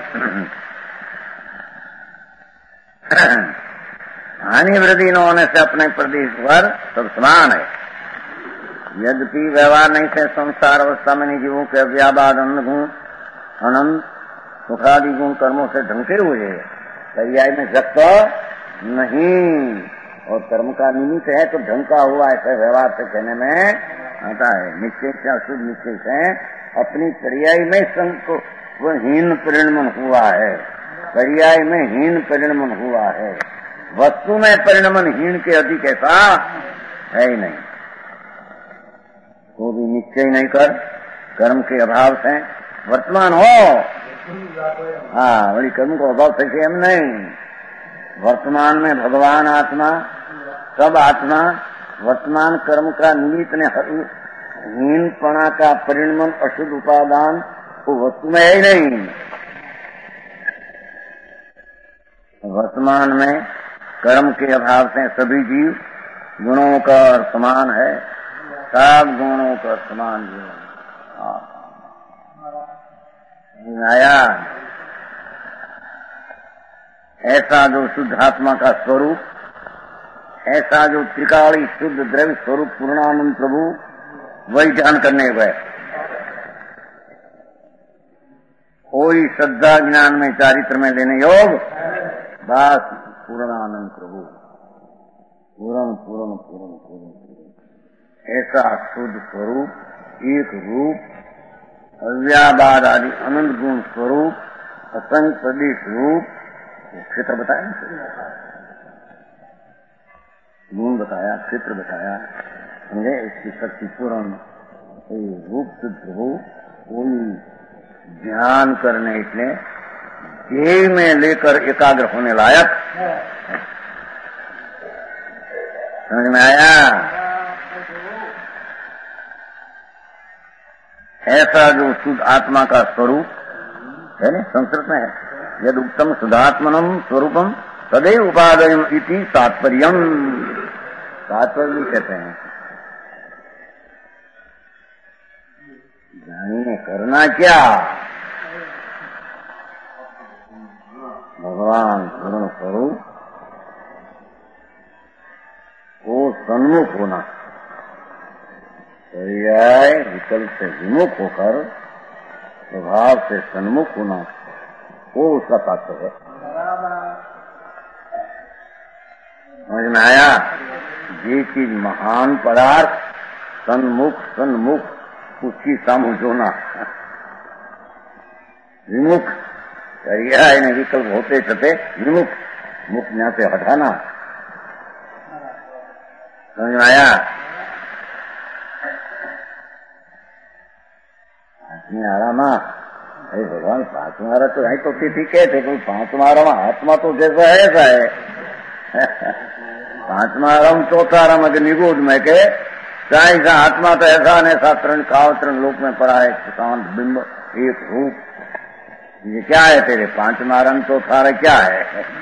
S2: हानि वृद्धि न होने से अपने प्रदेश पर सब समान है। यद्यपि व्यवहार नहीं से संसार अवस्था में जीवों के व्याबाद अनंत सुखादि गुण कर्मों से ढंके हुए, पर्याय में जब नहीं और कर्म का निमित्त है तो ढंका हुआ ऐसे व्यवहार से कहने में आता है। निश्चय से अशुद्ध निश्चय से अपनी पर्याय में हीन परिणमन हुआ है, पर्याय में हीन परिणमन हुआ है। वस्तु में परिणमन हीन के अधिक ऐसा है ही नहीं। वो भी निश्चय नहीं कर कर्म के अभाव से वर्तमान हो, हाँ बड़ी कर्म को अभाव से हम नहीं। वर्तमान में भगवान आत्मा, सब आत्मा वर्तमान कर्म का निमित्त ने हीनपणा का परिणमन अशुद्ध उपादान वो वस्तु में है ही नहीं। वर्तमान में कर्म के अभाव से सभी जीव गुणों का समान है, सब गुणों का समान जीवन। आया ऐसा जो शुद्ध आत्मा का स्वरूप, ऐसा जो त्रिकाली शुद्ध द्रव्य स्वरूप पूर्णानंद प्रभु, वही ध्यान करने गए। कोई श्रद्धा ज्ञान में चारित्र में लेने योग, बस पूर्णानंद प्रभु, पूर्ण पूर्ण पूर्ण पूर्ण ऐसा शुद्ध स्वरूप, एक रूप, अव्याबाद आदि अनंत गुण स्वरूप, असंख्य प्रदेश रूप, क्षेत्र बताया, गुण बताया, क्षेत्र बताया, समझे? इसकी शक्ति पूर्ण रूप सिद्ध हो, कोई ध्यान करने इसलिए देह में लेकर एकाग्र होने लायक। समझ में आया? ऐसा जो शुद्ध आत्मा का स्वरूप है ना, संस्कृत में है, यद उत्तम शुद्धात्मनम स्वरूपम तदेव उपादयम इति तात्पर्यम, तात्पर्य भी कहते हैं। जानिए करना क्या, भगवान पूर्ण स्वरूप को सन्मुख होना, पर्याय विकल्प से विमुख होकर स्वभाव से सन्मुख होना, वो उसका तात्पर्य है। समझ में आया? ये चीज महान पदार्थ सन्मुख, सन्मुख उसकी समझ होना, विमुख, पर्याय ने विकल्प होते छते विमुख, मुख यहां से हटाना। समझ में आया? आरामा अरे भगवान पांचमारा तो यही तो तिथि कहते, कोई पांचमारा आत्मा तो जैसा है ऐसा है। पांचमारम चौथारम अगर निगूढ़ में के चाहे आत्मा तो ऐसा न ऐसा तरण काव तरण लोक में पड़ा है, शांत बिंब एक रूप। ये क्या है तेरे पांचमारम चौथारा क्या है?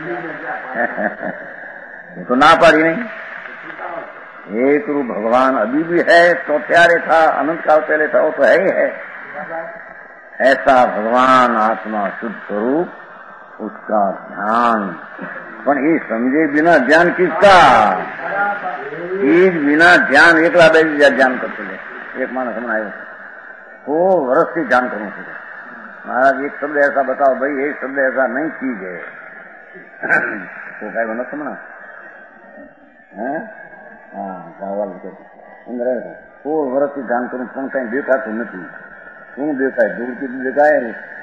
S2: तो ना पड़ी नहीं। एक रूप भगवान अभी भी है, चौथारे था, अनंत काल पहले था, वो तो है ही है। ऐसा भगवान आत्मा शुद्ध स्वरूप, उसका ध्यान। पर ये समझे बिना ध्यान किसका? चीज बिना ध्यान एकला बैठ ध्यान कर चले। एक मानस में आयो वो वर्ष से ध्यान करना चाहिए। महाराज एक शब्द ऐसा बताओ भाई, एक शब्द ऐसा नहीं चीज है तो क्या बना समझना है? हाँ गावल वो वर्ष से ध्यान करूं पण कहीं देखा तो नहीं। શું દેખાય? દૂરથી દેખાય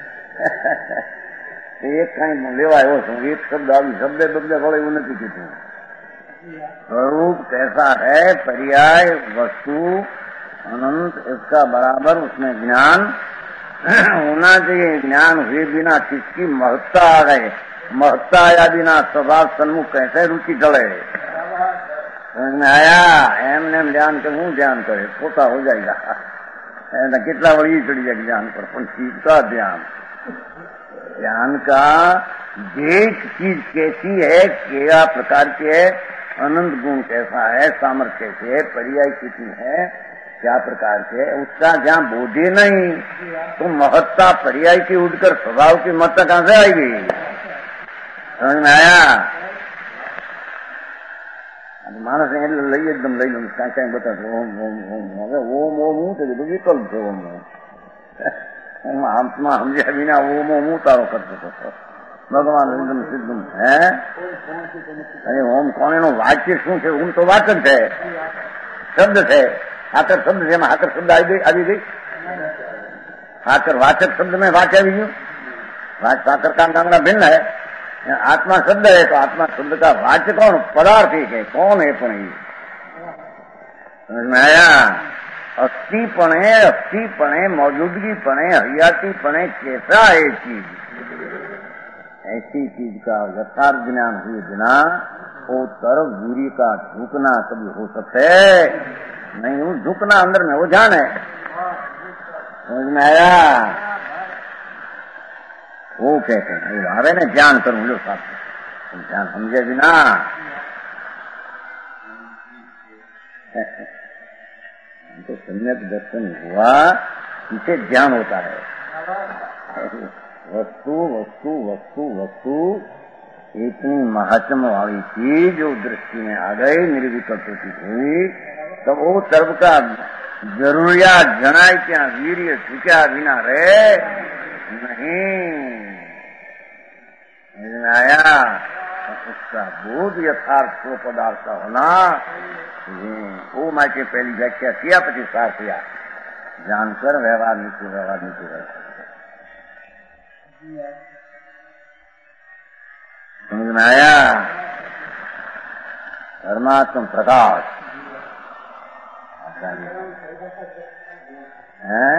S2: એક કઈ લેવાય એવો છું, એક શબ્દ આવી શબ્દે બદલે વળે એવું નથી કીધું। स्वरूप कैसा है, पर्याय वस्तु अनंत, इसका बराबर उसमें ज्ञान होना चाहिए। ज्ञान हुए बिना किसकी महत्ता आ गए, महत्ता आया बिना स्वभाव सन्मुख कैसे रुचि चले? समझ में आया? एम ध्यान करूं, ध्यान करे पोता हो जाएगा। कितना बड़ी चढ़ी जाएगी ध्यान पर, चीज का ध्यान, ध्यान का देख चीज कैसी है, क्या प्रकार की है, अनंत गुण कैसा है, सामर्थ्य कैसे है, पर्याय कितनी है, क्या प्रकार के, उसका जहाँ बोधे नहीं तो महत्ता पर्याय की उठकर स्वभाव की महत्ता कहां से आएगी? समझ में आया? मानस लई एकदम लई लो कहीं कहीं बता ओम ओम ओम ओम ओम तो विकल्प है। ओम ओम आत्मा समझे बिना ओम ओम तारो करते तो भगवान एकदम सिद्धम है। अरे ओम कौन नो वाच्य शू है? ओम तो वाचक है, शब्द है। आकर शब्द है, आकर शब्द આવી गई। आकर वाचक शब्द में वाच्य આવી गયું। आकर का कांगड़ा भिन्न है। आत्मा शब्द है तो आत्मा शब्द का वाच्य कौन? पदार्थ ही है। कौन है? पण समझ में आया? अस्थिपणे मौजूदगीपणे हरियातीपणे कैसा है चीज? ऐसी चीज का यथार्थ ज्ञान हुए बिना वो तरफ वीर्य का झुकना कभी हो सकते नहीं। वो झुकना अंदर में वो जान है। समझ में आया? वो कहते हैं आवे ने ध्यान करूं लो साथ ध्यान समझे बिना तो सम्यक दर्शन हुआ, इसे ध्यान होता है। वस्तु वस्तु वस्तु वस्तु इतनी महात्म वाली चीज जो दृष्टि में आ गई, निर्विकल्प हुई, तो वो सर्व का जरूरियात जनाई क्या वीर्य झुक्या बिना रहे नहीं। आया? उसका बोध यथार्थ को पदार्थ का होना, वो माँ के पहली व्याख्या किया, पची सार किया, जानकर व्यवहार नीचे समझ में आया? परमात्म प्रकाश है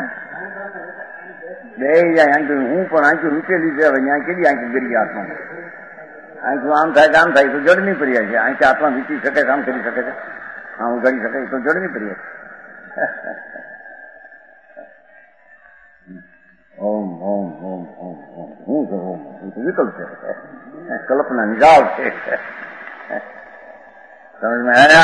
S2: आंखी हूँ पण आंखी रूचेली છે। હવે ત્યાં કેવી આંખી ગરી આત્મા આંખું આમ થાય કામ થાય તો જડની પર્યા છે। આંખી આત્મા વીતી શકે, કામ કરી શકે છે, આમ ગળી શકે તો જડની પર્યા છે। ओम ओम ओम ओम ओम हूँ तो ओम विकल्प है, कल्पना निजाव है। समझ में आया?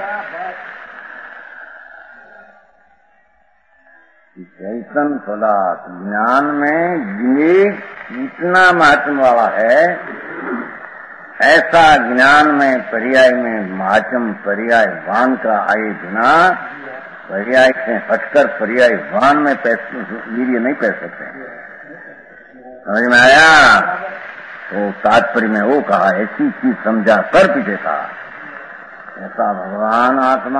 S2: चैतन पदार्थ ज्ञान में विवेक इतना महात्म वाला है, ऐसा ज्ञान में पर्याय में महात्म पर्याय वान का आए बिना पर्याय से हटकर पर्याय वान में वीर्य नहीं पै सकते। समझ में आया? तो तात्पर्य में वो कहा ऐसी चीज समझा कर पीछे था। ऐसा भगवान आत्मा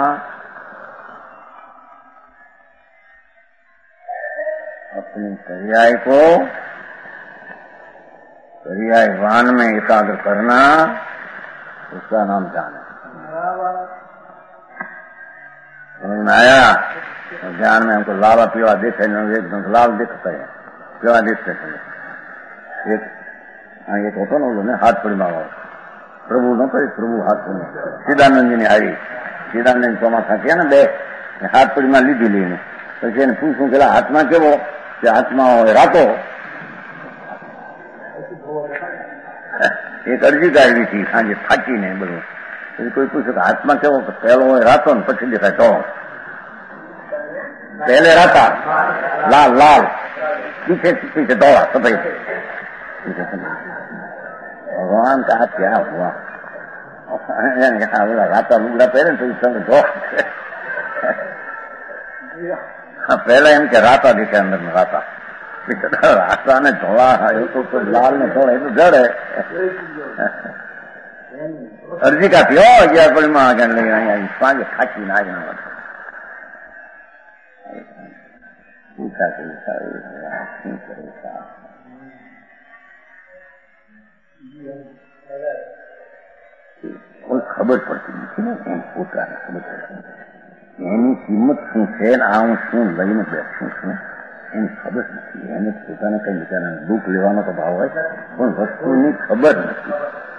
S2: अपने पर्याय को पर्याय वाहन में एकाग्र करना, उसका नाम ध्यान है। समझ में आया? ध्यान में हमको लावा पीवा देखे, एकदम लाभ देखते हैं, पीवा देखते हैं। एक होता ना बोलो हाथ पड़ी मांगो प्रभु नो तो प्रभु हाथ पड़ी सिद्धानंद जी ने आई सिद्धानंद ચોમાસા किया ना बे हाथ पड़ी में लीधी लीने પછી એને પૂછું કે હાથમાં કેવો કે હાથમાં રાતો એક અરજી કાઢી હતી સાંજે થાકીને બધું પછી કોઈ પૂછે કે હાથમાં કેવો પહેલો હોય રાતો ને પછી દેખાય તો पहले राता लाल लाल पीछे पीछे दौड़ा सफेद भगवान का क्या हुआ बोला राता लुगड़ा पहले तो इस समय दो पहले इनके राता दिखे अंदर में राता राता ने धोड़ा तो लाल ने धोड़ा तो जड़ है अर्जी का थी गया बड़ी माँ आगे ले आई पांच खाची ना आगे पूछा કોઈ ખબર પડતી નથી ને એમ પોતાને ખબર પડતી એની કિંમત શું છે ને આ હું શું લઈને બેઠું છું એની ખબર નથી. એને પોતાને કઈ બિચારાને દુઃખ લેવાનો તો ભાવ હોય પણ વસ્તુની ખબર નથી.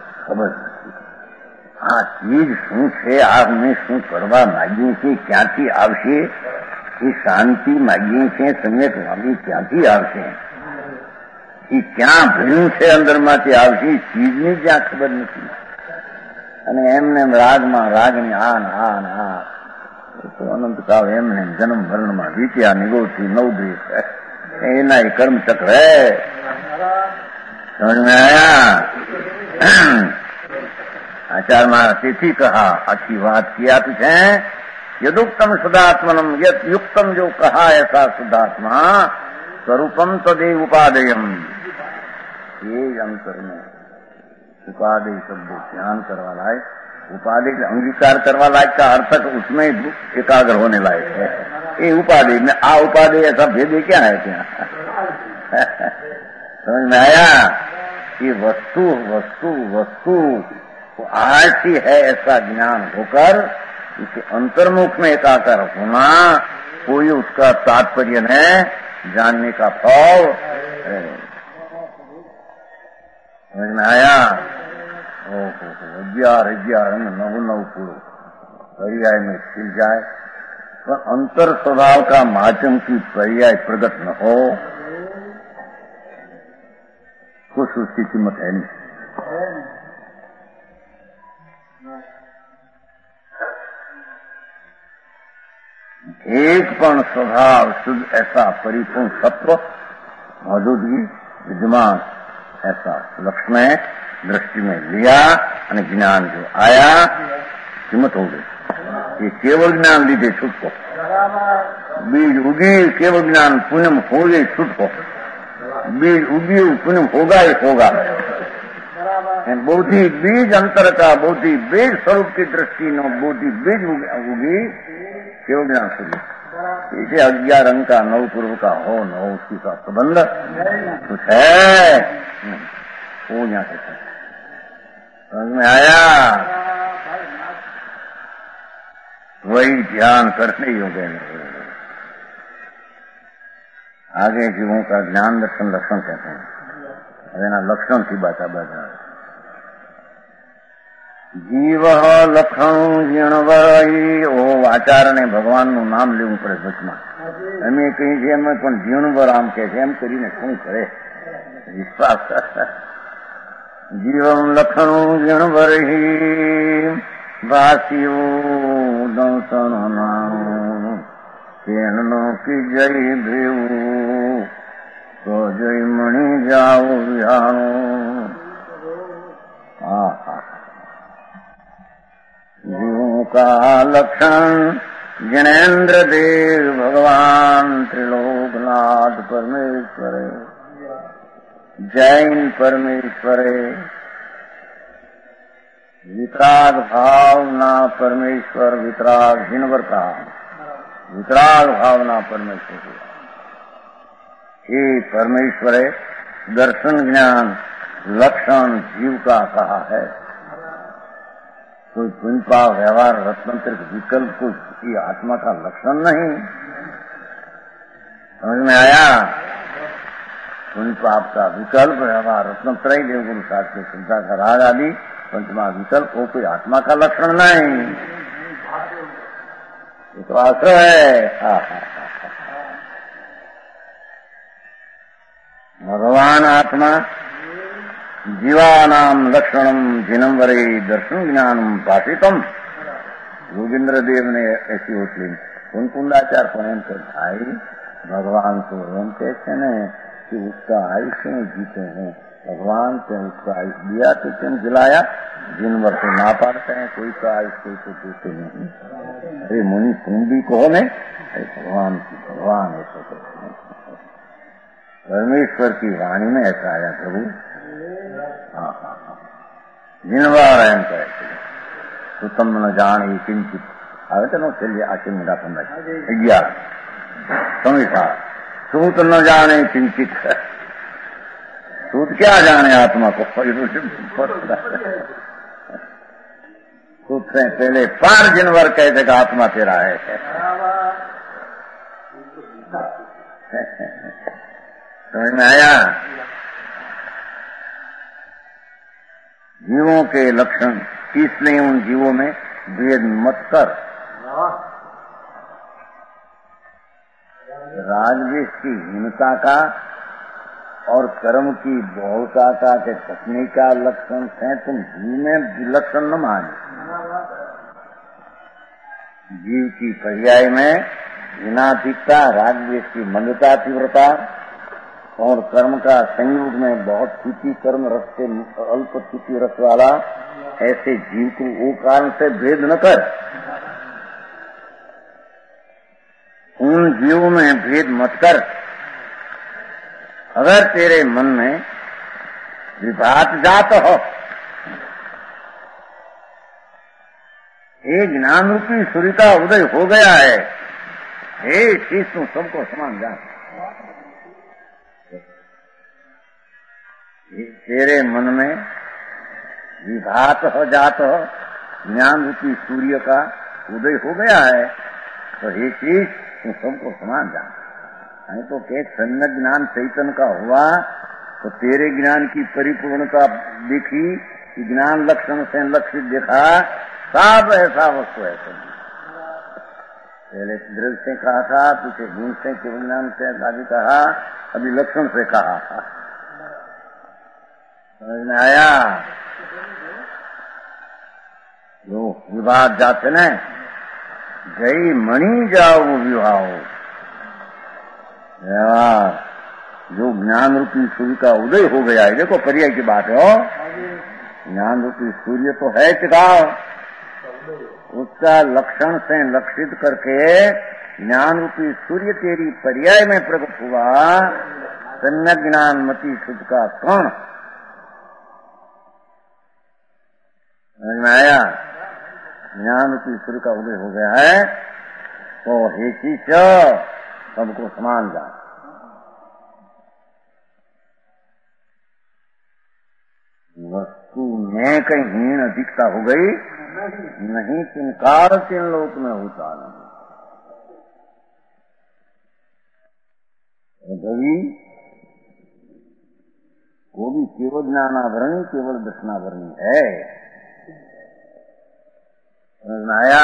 S2: આ ચીજ શું છે, આપણે શું કરવા માંગીએ છીએ, ક્યાંથી આવશે, એ શાંતિ માંગીએ છીએ સંયત માંગી ક્યાંથી આવશે, એ ક્યાં ભર્યું છે અંદરમાંથી આવશે, એ ચીજની જ્યાં ખબર નથી. અને એમને રાગમાં રાગની આ ને આ ને આ તો અનંતકાળ એમને જન્મ મરણમાં વીત્યા નિગોથી 9 દિવસ એના એ કર્મચક્ર હે. સમજ में आया? आचार्य तिथि कहा अच्छी बात किया तुझे. यदुक्तम शुद्धात्मनम यद युक्तम जो कहा ऐसा शुद्धात्मा स्वरूपम तदेव उपादेयम. ये अंतर में उपादेय शब्द ध्यान करवा लायक, उपादेय अंगीकार करवा लायक का अर्थ उसमें एकाग्र होने लायक है. ये उपादेय में आ उपादेय ऐसा भेद क्या है क्या? समझ में आया? ये वस्तु वस्तु वस्तु आरती है ऐसा ज्ञान होकर इसे अंतर्मुख में एकाग्र होना कोई उसका तात्पर्य है जानने का भाव. समझ में आया? 11 9 पूर्व पर्याय में खिल जाए पर अंतर स्वभाव का माध्यम की पर्याय प्रगट न हो कुछ उसकी कीमत है नहीं. एक पण स्वभाव शुद्ध ऐसा परिपूर्ण सत्व मौजूदगी विद्यमान ऐसा लक्ष्य में दृष्टि में लिया और ज्ञान जो आया कीमत हो गई. ये केवल ज्ञान लीजिए छूट को बीज उगी केवल ज्ञान पुण्य हो गई छूट को बीज उगी पुण्य होगा ही होगा. बौद्धिक बीज अंतर का बौद्धिक बीज स्वरूप की दृष्टि न बौद्धिक बीज उगी केवल ज्ञान सूर्य. इसे 11 अंक का 9 पूर्व का हो न हो उसकी का संबंध कुछ है वो यहाँ से समझ में आया? वही ध्यान करने योग्य नहीं. आगे जीवों का ज्ञान दर्शन लक्षण कहते हैं. अरे ना लक्षण की बात बता जीव लखण जीणवई ओ आचार ने भगवान નું નામ લેવું પડે વચમાં. અમે કહીએ છીએ એમ પણ જીણવર આમ કહે છે એમ કરીને શું કરે વિશ્વાસ. જીવમ લખણું જીણવરહી ભાસ્યું દંસણ નાણું કેણનો કી જય ભેવું તો જય મણી જાઓ વિહાણું. जीवों का लक्षण ज्ञानेन्द्र देव भगवान त्रिलोकनाथ परमेश्वर जैन परमेश्वर वितराग भावना परमेश्वर वितराग हिनवरता वितराग भावना परमेश्वर हे परमेश्वर दर्शन ज्ञान लक्षण जीव का कहा है। कोई पुण्य पाप व्यवहार रत्नंतरिक विकल्प कोई आत्मा का लक्षण नहीं। समझ में आया? पुण्य पाप का विकल्प व्यवहार रत्नत्रय देवगुरु शास्त्र चिंता का राग आदि पंचमा विकल्प वो कोई आत्मा का लक्षण नहीं, ये तो आश्रय है। भगवान आत्मा जीवानाम लक्षणम जिनम वरे दर्शन ज्ञानम पाठितम। योगेंद्र देव ने ऐसी होती कुंकुंडाचार पहन कर भाई भगवान को हम कहते हैं कि उसका आयुष्य जीते हैं। भगवान से उसका आयुष्य दिया तो क्यों दिलाया? जिन वर्ष ना पाड़ते हैं कोई तो आयुष्य कोई तो देते नहीं। अरे मुनि तुम भी कहो ने भगवान की भगवान ऐसा कहते हैं। परमेश्वर की वाणी में ऐसा आया प्रभु। जिनवार एम कहते तो तुम न जाने किंचित आवेदनों से लिए आके मेरा पंद्रह 11 समीठा सूत न जाने किंचित है। सूत क्या जाने आत्मा को? सूत से पहले पार जिनवर कह देगा आत्मा तेरा है। समझ में आया? जीवों के लक्षण इसलिए उन जीवों में भेद मत कर। राजवेश की हीनता का और कर्म की बहुलता का के कसने का लक्षण है, तुम जीव में लक्षण न माने। जीव की पर्याय में हीनाधिकता, राजवेश की मंदता तीव्रता और कर्म का संयोग में बहुत सूची कर्म रस से अल्प सूची रस वाला ऐसे जीव को वो कारण से भेद न कर। उन जीवों में भेद मत कर। अगर तेरे मन में विभात जात हो, एक ज्ञान रूपी सूर्य का उदय हो गया है, हे शीश तुम सबको समान जान। तेरे मन में विभात हो जात हो, ज्ञान रूपी सूर्य का उदय हो गया है, तो हे शीश तुम सबको समान जान। नहीं तो एक सम्यक ज्ञान चैतन्य का हुआ तो तेरे ज्ञान की परिपूर्णता दिखी, ज्ञान लक्षण से लक्षित देखा, सब ऐसा वस्तु है। पहले द्रव्य से कहा था, पीछे गुण से केवल ज्ञान से आदि कहा, अभी लक्षण से कहा। समझ में आया? जो विवाद जाते न गई मणि जाओ विवाह, जो ज्ञान रूपी सूर्य का उदय हो गया है, देखो पर्याय की बात है। ज्ञान रूपी सूर्य तो है चिकाओ, उसका लक्षण से लक्षित करके ज्ञान रूपी सूर्य तेरी पर्याय में प्रकट हुआ। सम्यक ज्ञान मति शुद्ध का कण। समझ में आया? ज्ञान रूपी सूर्य का उदय हो गया है तो हे शीश सबको समान जान। वस्तु में कहीं हीन अधिकता हो गई नहीं, किंकार किन लोक में होता नहीं। रवि वो भी केवल ज्ञानावरणी केवल दर्शनावरणी है। समझ में आया?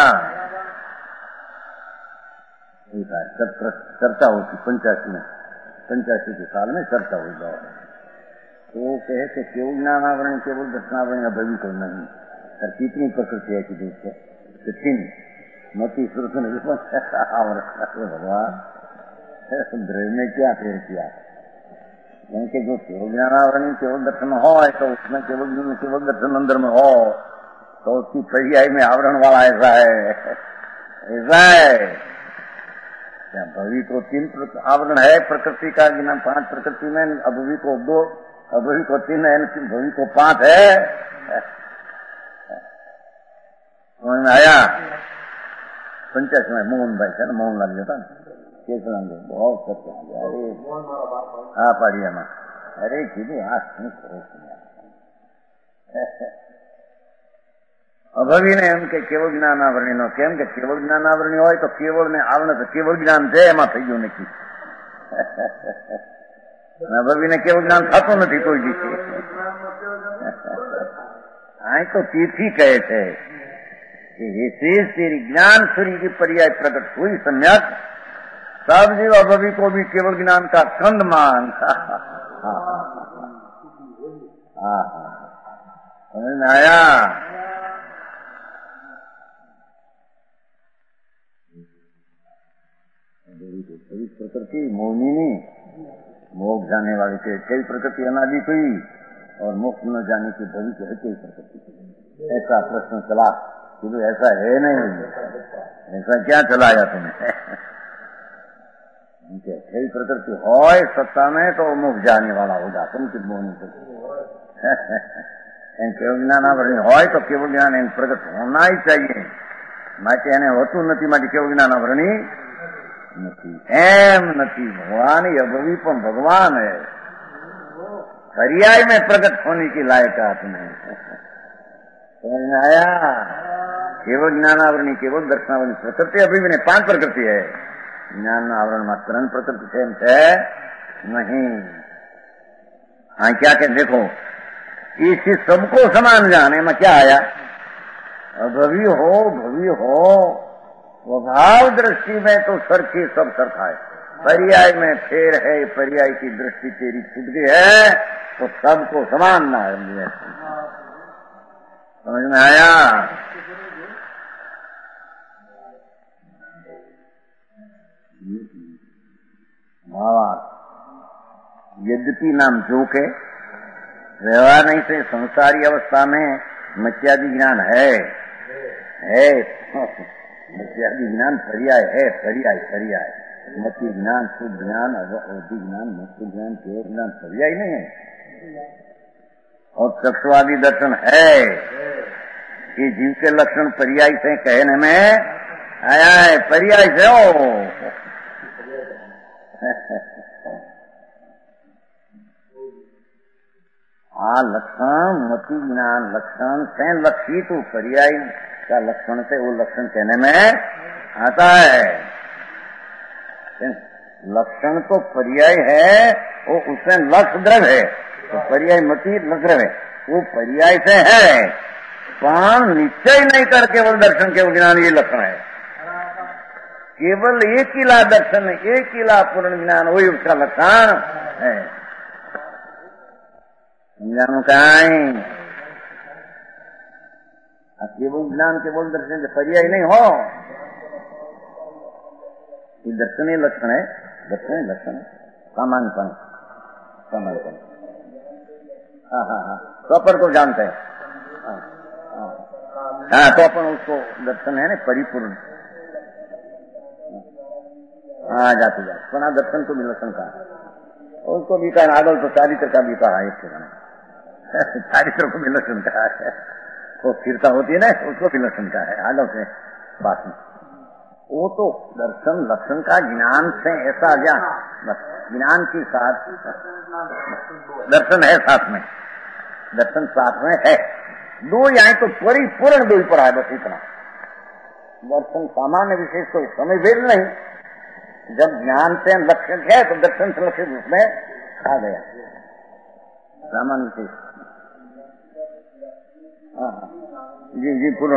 S2: चर्चा होती 85 के साल में चर्चा हुई जाओ तो वो कहे कि केवल ज्ञानावरण केवल दर्शनावरण अभी कोई नहीं। सर कितनी प्रकृति है कि देखो मती सुरसन भगवान द्रव्य में क्या फेर किया? क्योंकि जो केवल ज्ञानावरण केवल दर्शन हो तो उसमें केवल दर्शन अंदर में हो तो उसकी पर्याय में आवरण वाला ऐसा है। भवि को 3 आवरण है प्रकृति का, 5 प्रकृति में, अभवि को 2, अभवि को 3 है, भवि को 5 है। समझ में आया? 85 में मोहन भाई था ना, मोहन लग जाता कैसे लगे बहुत सत्य। अरे हाँ पढ़िए ना, अरे कीधु आज नहीं करो અભવી ને એમ કે કેવળ જ્ઞાનાવરણી નો કેમ કે કેવળ જ્ઞાનાવરણી હોય તો કેવળ ને આવરણ તો કેવળ જ્ઞાન છે એમાં થઈ ગયું નથી. અભવી ને કેવળ જ્ઞાન થતું નથી કોઈ દિવસે. આ તો તીર્થી કહે છે कि विशेष तेरी ज्ञान सूर्य की पर्याय प्रकट हुई सम्यक सब जीव अभवी को भी केवल ज्ञान का कंद मान. समझ में आया? कई प्रकृति मोहिनी नहीं, मोक्ष जाने वाली के कई प्रकृति अनादि हुई और मोक्ष न जाने की भविष्य है कई प्रकृति. ऐसा प्रश्न चला, ऐसा है नहीं, ऐसा क्या चलाया तुम्हें? कई प्रकृति हो सत्ता में तो मुख जाने वाला होगा, तुम किस बोलने से? केवल ज्ञानावरणी हो तो केवल ज्ञान प्रकट होना ही चाहिए. માટે એને હોતું નથી, માટે કેવું જ્ઞાનાવરણી નથી. એમ નથી, ભગવાन ही अभवी पर भगवान है. पर्याय में प्रकट होने की लायकात नहीं. समझ में आया? केवल ज्ञानावरणी केवल दर्शनावरणी प्रकृति अभी भी 5 प्रकृति है. ज्ञान आवरण में 3 प्रकृति है नहीं. हाँ क्या कहते देखो, इसी सबको समान जाने में क्या आया? अभवी हो भवी हो वो भाव दृष्टि में तो सरखी सब सरखा है. पर्याय में फेर है, पर्याय की दृष्टि तेरी छूट गई है तो सबको समान ना है. समझ में आया? यद्यपि नाम जो के व्यवहार नहीं से संसारी अवस्था में मत्यादि ज्ञान है. मत्यादि ज्ञान पर्याय है, पर्याय मति ज्ञान, शुद्ध ज्ञान, अवधि ज्ञान, मुक्ति ज्ञान, केवल ज्ञान पर्याय नहीं है. और चक्षुवादी दर्शन है कि जीव के लक्षण पर्याय से कहने में आया है. पर्याय से हो लक्षण मति ज्ञान लक्षण से लक्षित तो पर्याय का लक्षण से वो लक्षण कहने में आता है. लक्षण तो पर्याय है, वो उसमें लक्ष्य द्रव्य है तो पर्याय मति द्रव्य है, वो पर्याय से है. पर निश्चय नहीं कर केवल दर्शन केवल ज्ञान ये लक्षण है. केवल एक किला दर्शन, एक किला पूर्ण ज्ञान वही उसका लक्षण है. ज्ञान कहीं केवल ज्ञान केवल दर्शन पर्याय नहीं हो. ये दर्शन ही लक्षण है, दर्शन ही लक्षण है. सामान्यपन. हाँ स्वपर को जानते हैं. हाँ तो अपन उसको दर्शन है ना परिपूर्ण. हाँ जाते पुनः दर्शन को भी लक्षण कहा, उसको भी कहा. आगल तो चारित्र का भी कहा एक ठिकाना. चारित्र को भी लक्षण कहा है. वो स्थिरता होती है ना, उसको भी लक्षण कहा है आगल से बात में. वो तो दर्शन लक्षण का ज्ञान से ऐसा ज्ञान, बस ज्ञान के साथ दर्शन है साथ में, दर्शन साथ में है. दो यहाँ तो परिपूर्ण दो ही पड़ा है, बस इतना. दर्शन सामान्य विशेष कोई समय भेद नहीं. जब ज्ञान से लक्षण है तो दर्शन से लक्षण उसमें आ गया सामान्य विशेष. हाँ जी पूर्ण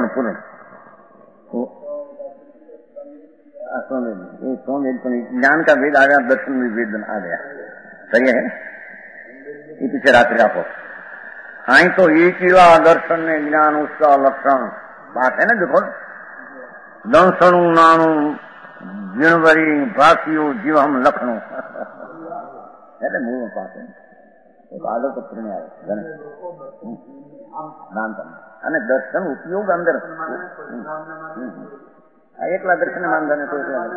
S2: ज्ञान का वेद आ गया, दर्शन भी वेद आ गया. सही है ये पीछे रात्रि आपको. हाँ तो एक ही दर्शन में ज्ञान उसका लक्षण बात है ना. देखो दंसणु नाणु जीणवरी भाषियों जीव हम लखनऊ है मूल पास है. आदर तो प्रेम आए અને દર્શન ઉપયોગ અંદર એકલા દર્શન માનતા ને તો એકલા.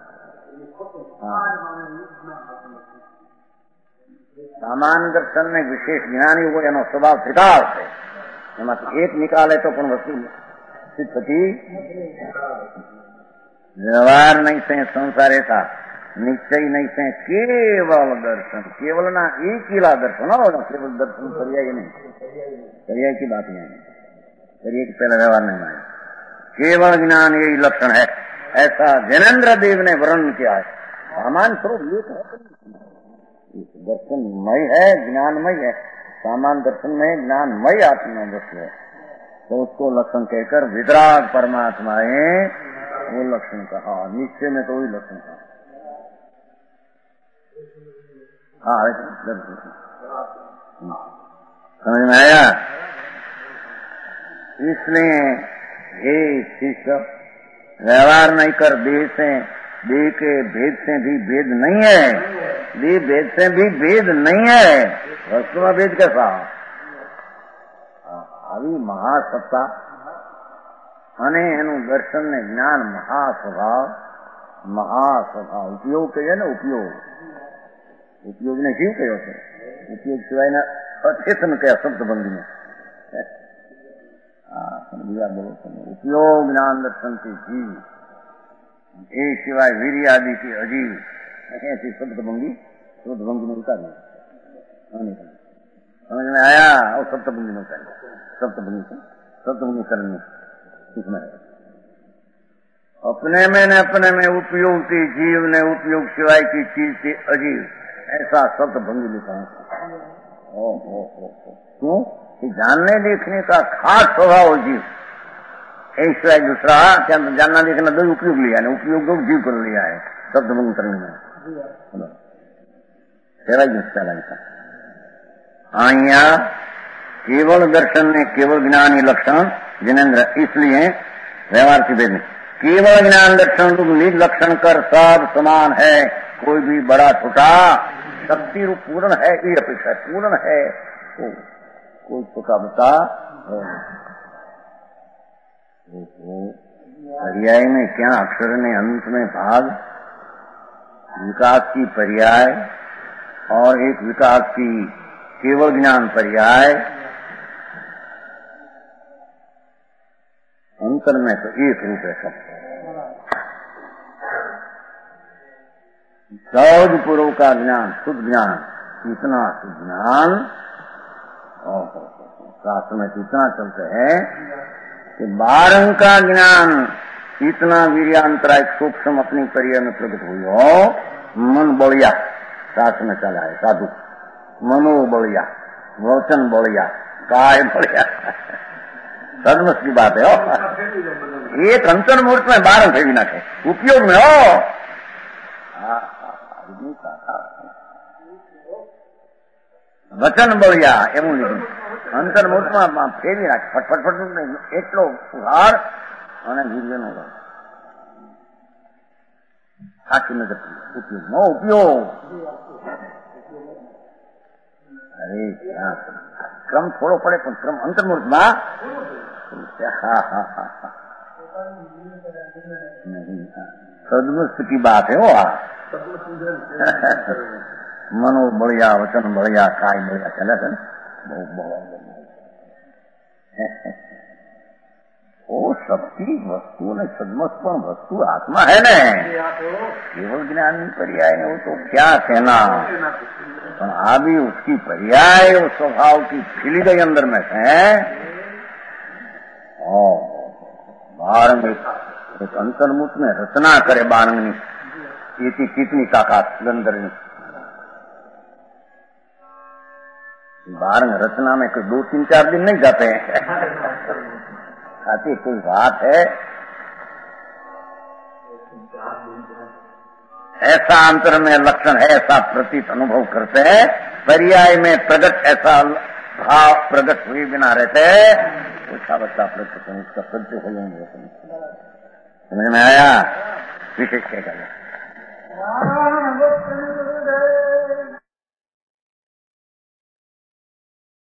S2: सामान्य दर्शन में विशेष ज्ञानी हो एनो स्वभाव त्रिकाल है. એમાંથી એક નિકાલે તો પણ વસ્તુ सिद्ध थी. व्यवहार नहीं से संसार ऐसा निश्चय नहीं से केवल दर्शन, केवल ना एक ही दर्शन हो, केवल दर्शन पर्याय नहीं, पर्याय की बात नहीं, पर्याय के पहले व्यवहार नहीं माने, केवल ज्ञान यही लक्षण है, ऐसा जैनेन्द्र देव ने वर्णन किया है। सामान्य स्वरूप लेख है, दर्शनमय है, ज्ञानमय है, सामान्य दर्शन में ज्ञानमय आत्मा वस्तु है, तो उसको लक्षण कहकर वितराग परमात्मा है वो लक्षण कहा, निश्चय में तो वही लक्षण कहा। हाँ समझ में आया। इसलिए हे शिष्य, व्यवहार नहीं कर, देह के भेद से भी भेद नहीं है, देह भेद से भी भेद नहीं है, वस्तु में भेद कैसा? આવી મહાસત્તા અને એનું દર્શન ને જ્ઞાન મહાસ્વભાવ, મહાસ્વભાવ ઉપયોગ કહીએ ને, ઉપયોગ ને જીવ કયો છે, ઉપયોગ સિવાયના અચેતન કયા શબ્દભંગી ને બીજા બોલો તમે, ઉપયોગ જ્ઞાન દર્શન થી જીવ, એ સિવાય વીર્ય આદિ થી અજીવ, અહીંયાથી શબ્દભંગી ને ઉતારી समझ में आया। और सप्तभंगी में करें, सप्तभंगी करनी इसमें अपने में न अपने में उपयोग की जीव ने उपयोग सिवाय की चीज से अजीव, ऐसा सप्तभंगी लिखा है। क्यों कि जानने देखने का खास स्वभाव जीव, एक सिवाय दूसरा क्या जानना देखना दो उपयोग लिया है, उपयोग दो जीव कर लिया है सप्तभंगी करने में तेरा ही અહીંયા केवल दर्शन में केवल ज्ञान ही लक्षण जिनेन्द्र, इसलिए व्यवहार की भेद केवल ज्ञान दर्शन रूप निज लक्षण कर सब समान है, कोई भी बड़ा छोटा शक्ति रूप पूर्ण है, ये अपेक्षा पूर्ण है, कोई छोटा बता पर्याय में क्या अक्षर ने अंत में भाग, विकास की पर्याय और एक विकास की केवल ज्ञान पर्याय, अंतर में तो एक रूप है सब। सहज पूर्व का ज्ञान, शुद्ध ज्ञान, इतना शुद्ध ज्ञान शास्त्र में इतना चलते हैं कि 12 का ज्ञान इतना वीर्यांतराय सूक्ष्म अपनी पर्याय में प्रकट हुई हो, मन बढ़िया शास्त्र में चला है, साधु मनो बढ़िया, वचन बढ़िया, काय बढ़िया, सदमस की बात है। एक अंतर मूर्त में 12 फेरी नाखे उपयोग में हो, वचन बढ़िया एवं લીધું, અંતર મૂર્તમાં ફેરવી નાખે ફટફટ એટલો સુધાર અને વીર્યનો સાચી નજર ઉપયોગનો ઉપયોગ। अरे क्रम थोड़ो पड़े, पण क्रम अंतर्मूर्त में सदमस्त की बात है वो। मनो बढ़िया, वचन बढ़िया, काय बढ़िया चले थे वो शक्ति वस्तु ने सदमस्त पण वस्तु आत्मा है ने, केवल ज्ञान पर्याय ने वो तो क्या कहना, पर आ भी उसकी पर्याय उस स्वभाव की खिली गई अंदर में है। बारंग एक अंतर्मुख में रचना करे बारंगनी, ये कितनी ताकत गंदरनी, बारंग रचना में कोई 2-3-4 दिन नहीं जाते हैं, खाती कोई बात है ऐसा अंतर में लक्षण है, ऐसा प्रतीत अनुभव करते हैं, पर्याय में प्रगट ऐसा भाव प्रगट हुए बिना रहते, उसका बच्चा प्रगट उसका प्रगट हो जाएंगे। समझ में आया? विशेष क्या